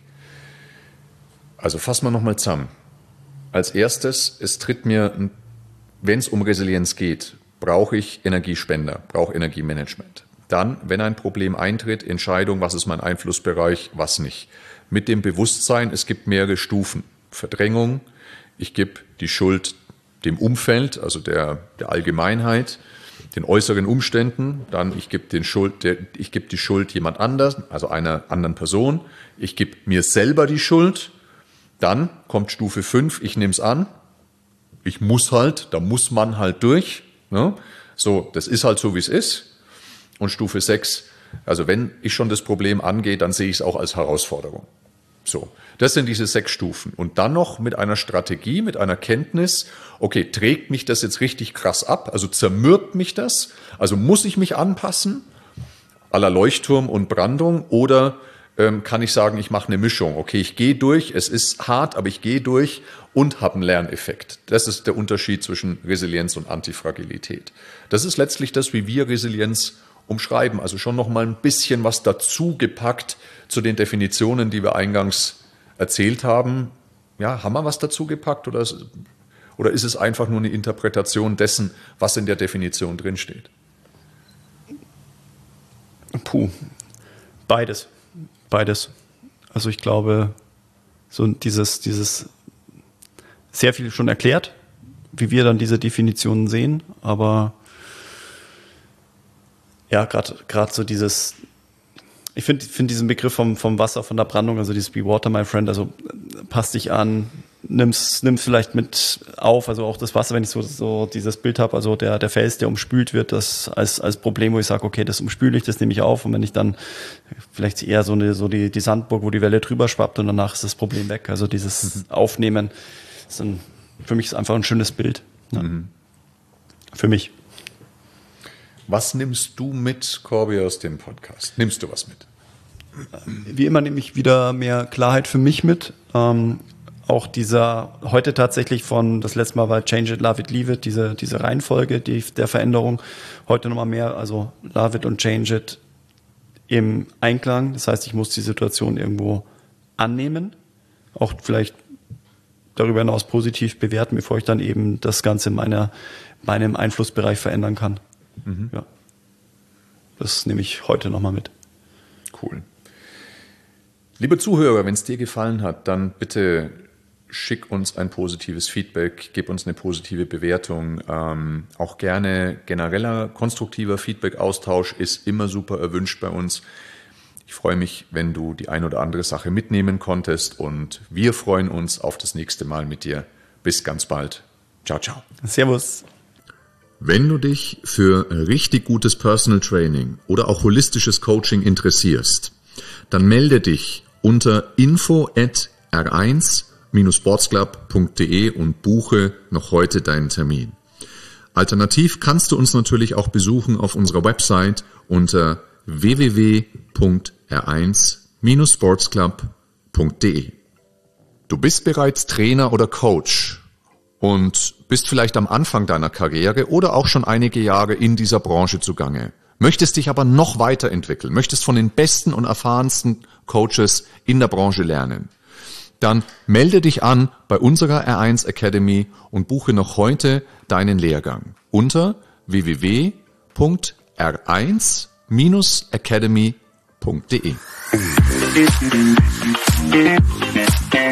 Also fassen wir nochmal zusammen. Als erstes, es tritt mir, wenn es um Resilienz geht, brauche ich Energiespender, brauche Energiemanagement. Dann, wenn ein Problem eintritt, Entscheidung, was ist mein Einflussbereich, was nicht. Mit dem Bewusstsein, es gibt mehrere Stufen. Verdrängung, ich gebe die Schuld dem Umfeld, also der, der Allgemeinheit, den äußeren Umständen. Dann, ich gebe den Schuld, der, ich gebe die Schuld jemand anders, also einer anderen Person. Ich gebe mir selber die Schuld. Dann kommt Stufe fünf, ich nehme es an. Ich muss halt, da muss man halt durch. Ne? So, das ist halt so, wie es ist. Und Stufe sechs, also wenn ich schon das Problem angehe, dann sehe ich es auch als Herausforderung. So, das sind diese sechs Stufen. Und dann noch mit einer Strategie, mit einer Kenntnis, okay, trägt mich das jetzt richtig krass ab? Also zermürbt mich das? Also muss ich mich anpassen? À la Leuchtturm und Brandung? Oder ähm, kann ich sagen, ich mache eine Mischung? Okay, ich gehe durch, es ist hart, aber ich gehe durch und habe einen Lerneffekt. Das ist der Unterschied zwischen Resilienz und Antifragilität. Das ist letztlich das, wie wir Resilienz umschreiben. Also schon noch mal ein bisschen was dazu gepackt zu den Definitionen, die wir eingangs erzählt haben. Ja, haben wir was dazu gepackt oder ist, oder ist es einfach nur eine Interpretation dessen, was in der Definition drinsteht? Puh, beides. Beides. Also ich glaube, so dieses, dieses sehr viel schon erklärt, wie wir dann diese Definitionen sehen, aber ja, gerade gerade so dieses, ich finde find diesen Begriff vom, vom Wasser, von der Brandung, also dieses Be Water, my friend, also passt dich an, nimm's, nimm's vielleicht mit auf, also auch das Wasser, wenn ich so, so dieses Bild habe, also der, der Fels, der umspült wird, das als, als Problem, wo ich sage, okay, das umspüle ich, das nehme ich auf und wenn ich dann vielleicht eher so eine, so die, die Sandburg, wo die Welle drüber schwappt und danach ist das Problem weg, also dieses mhm. Aufnehmen ist ein für mich ist einfach ein schönes Bild. Ne? Mhm. Für mich. Was nimmst du mit, Corby, aus dem Podcast? Nimmst du was mit? Wie immer nehme ich wieder mehr Klarheit für mich mit. Ähm, auch dieser, heute tatsächlich von, das letzte Mal war Change it, love it, leave it, diese, diese Reihenfolge die, der Veränderung. Heute nochmal mehr, also love it und change it im Einklang. Das heißt, ich muss die Situation irgendwo annehmen, auch vielleicht darüber hinaus positiv bewerten, bevor ich dann eben das Ganze in meiner, meinem Einflussbereich verändern kann. Mhm. Ja. Das nehme ich heute nochmal mit. Cool. Liebe Zuhörer, wenn es dir gefallen hat, dann bitte schick uns ein positives Feedback, gib uns eine positive Bewertung. Ähm, auch gerne genereller, konstruktiver Feedback-Austausch ist immer super erwünscht bei uns. Ich freue mich, wenn du die ein oder andere Sache mitnehmen konntest und wir freuen uns auf das nächste Mal mit dir. Bis ganz bald. Ciao, ciao. Servus. Wenn du dich für richtig gutes Personal Training oder auch holistisches Coaching interessierst, dann melde dich unter info at r eins Sportsclub punkt de und buche noch heute deinen Termin. Alternativ kannst du uns natürlich auch besuchen auf unserer Website unter w w w punkt r eins Sportsclub punkt de. Du bist bereits Trainer oder Coach und bist vielleicht am Anfang deiner Karriere oder auch schon einige Jahre in dieser Branche zugange. Möchtest dich aber noch weiterentwickeln, möchtest von den besten und erfahrensten Coaches in der Branche lernen. Dann melde dich an bei unserer R eins Academy und buche noch heute deinen Lehrgang unter w w w punkt r eins academy punkt de.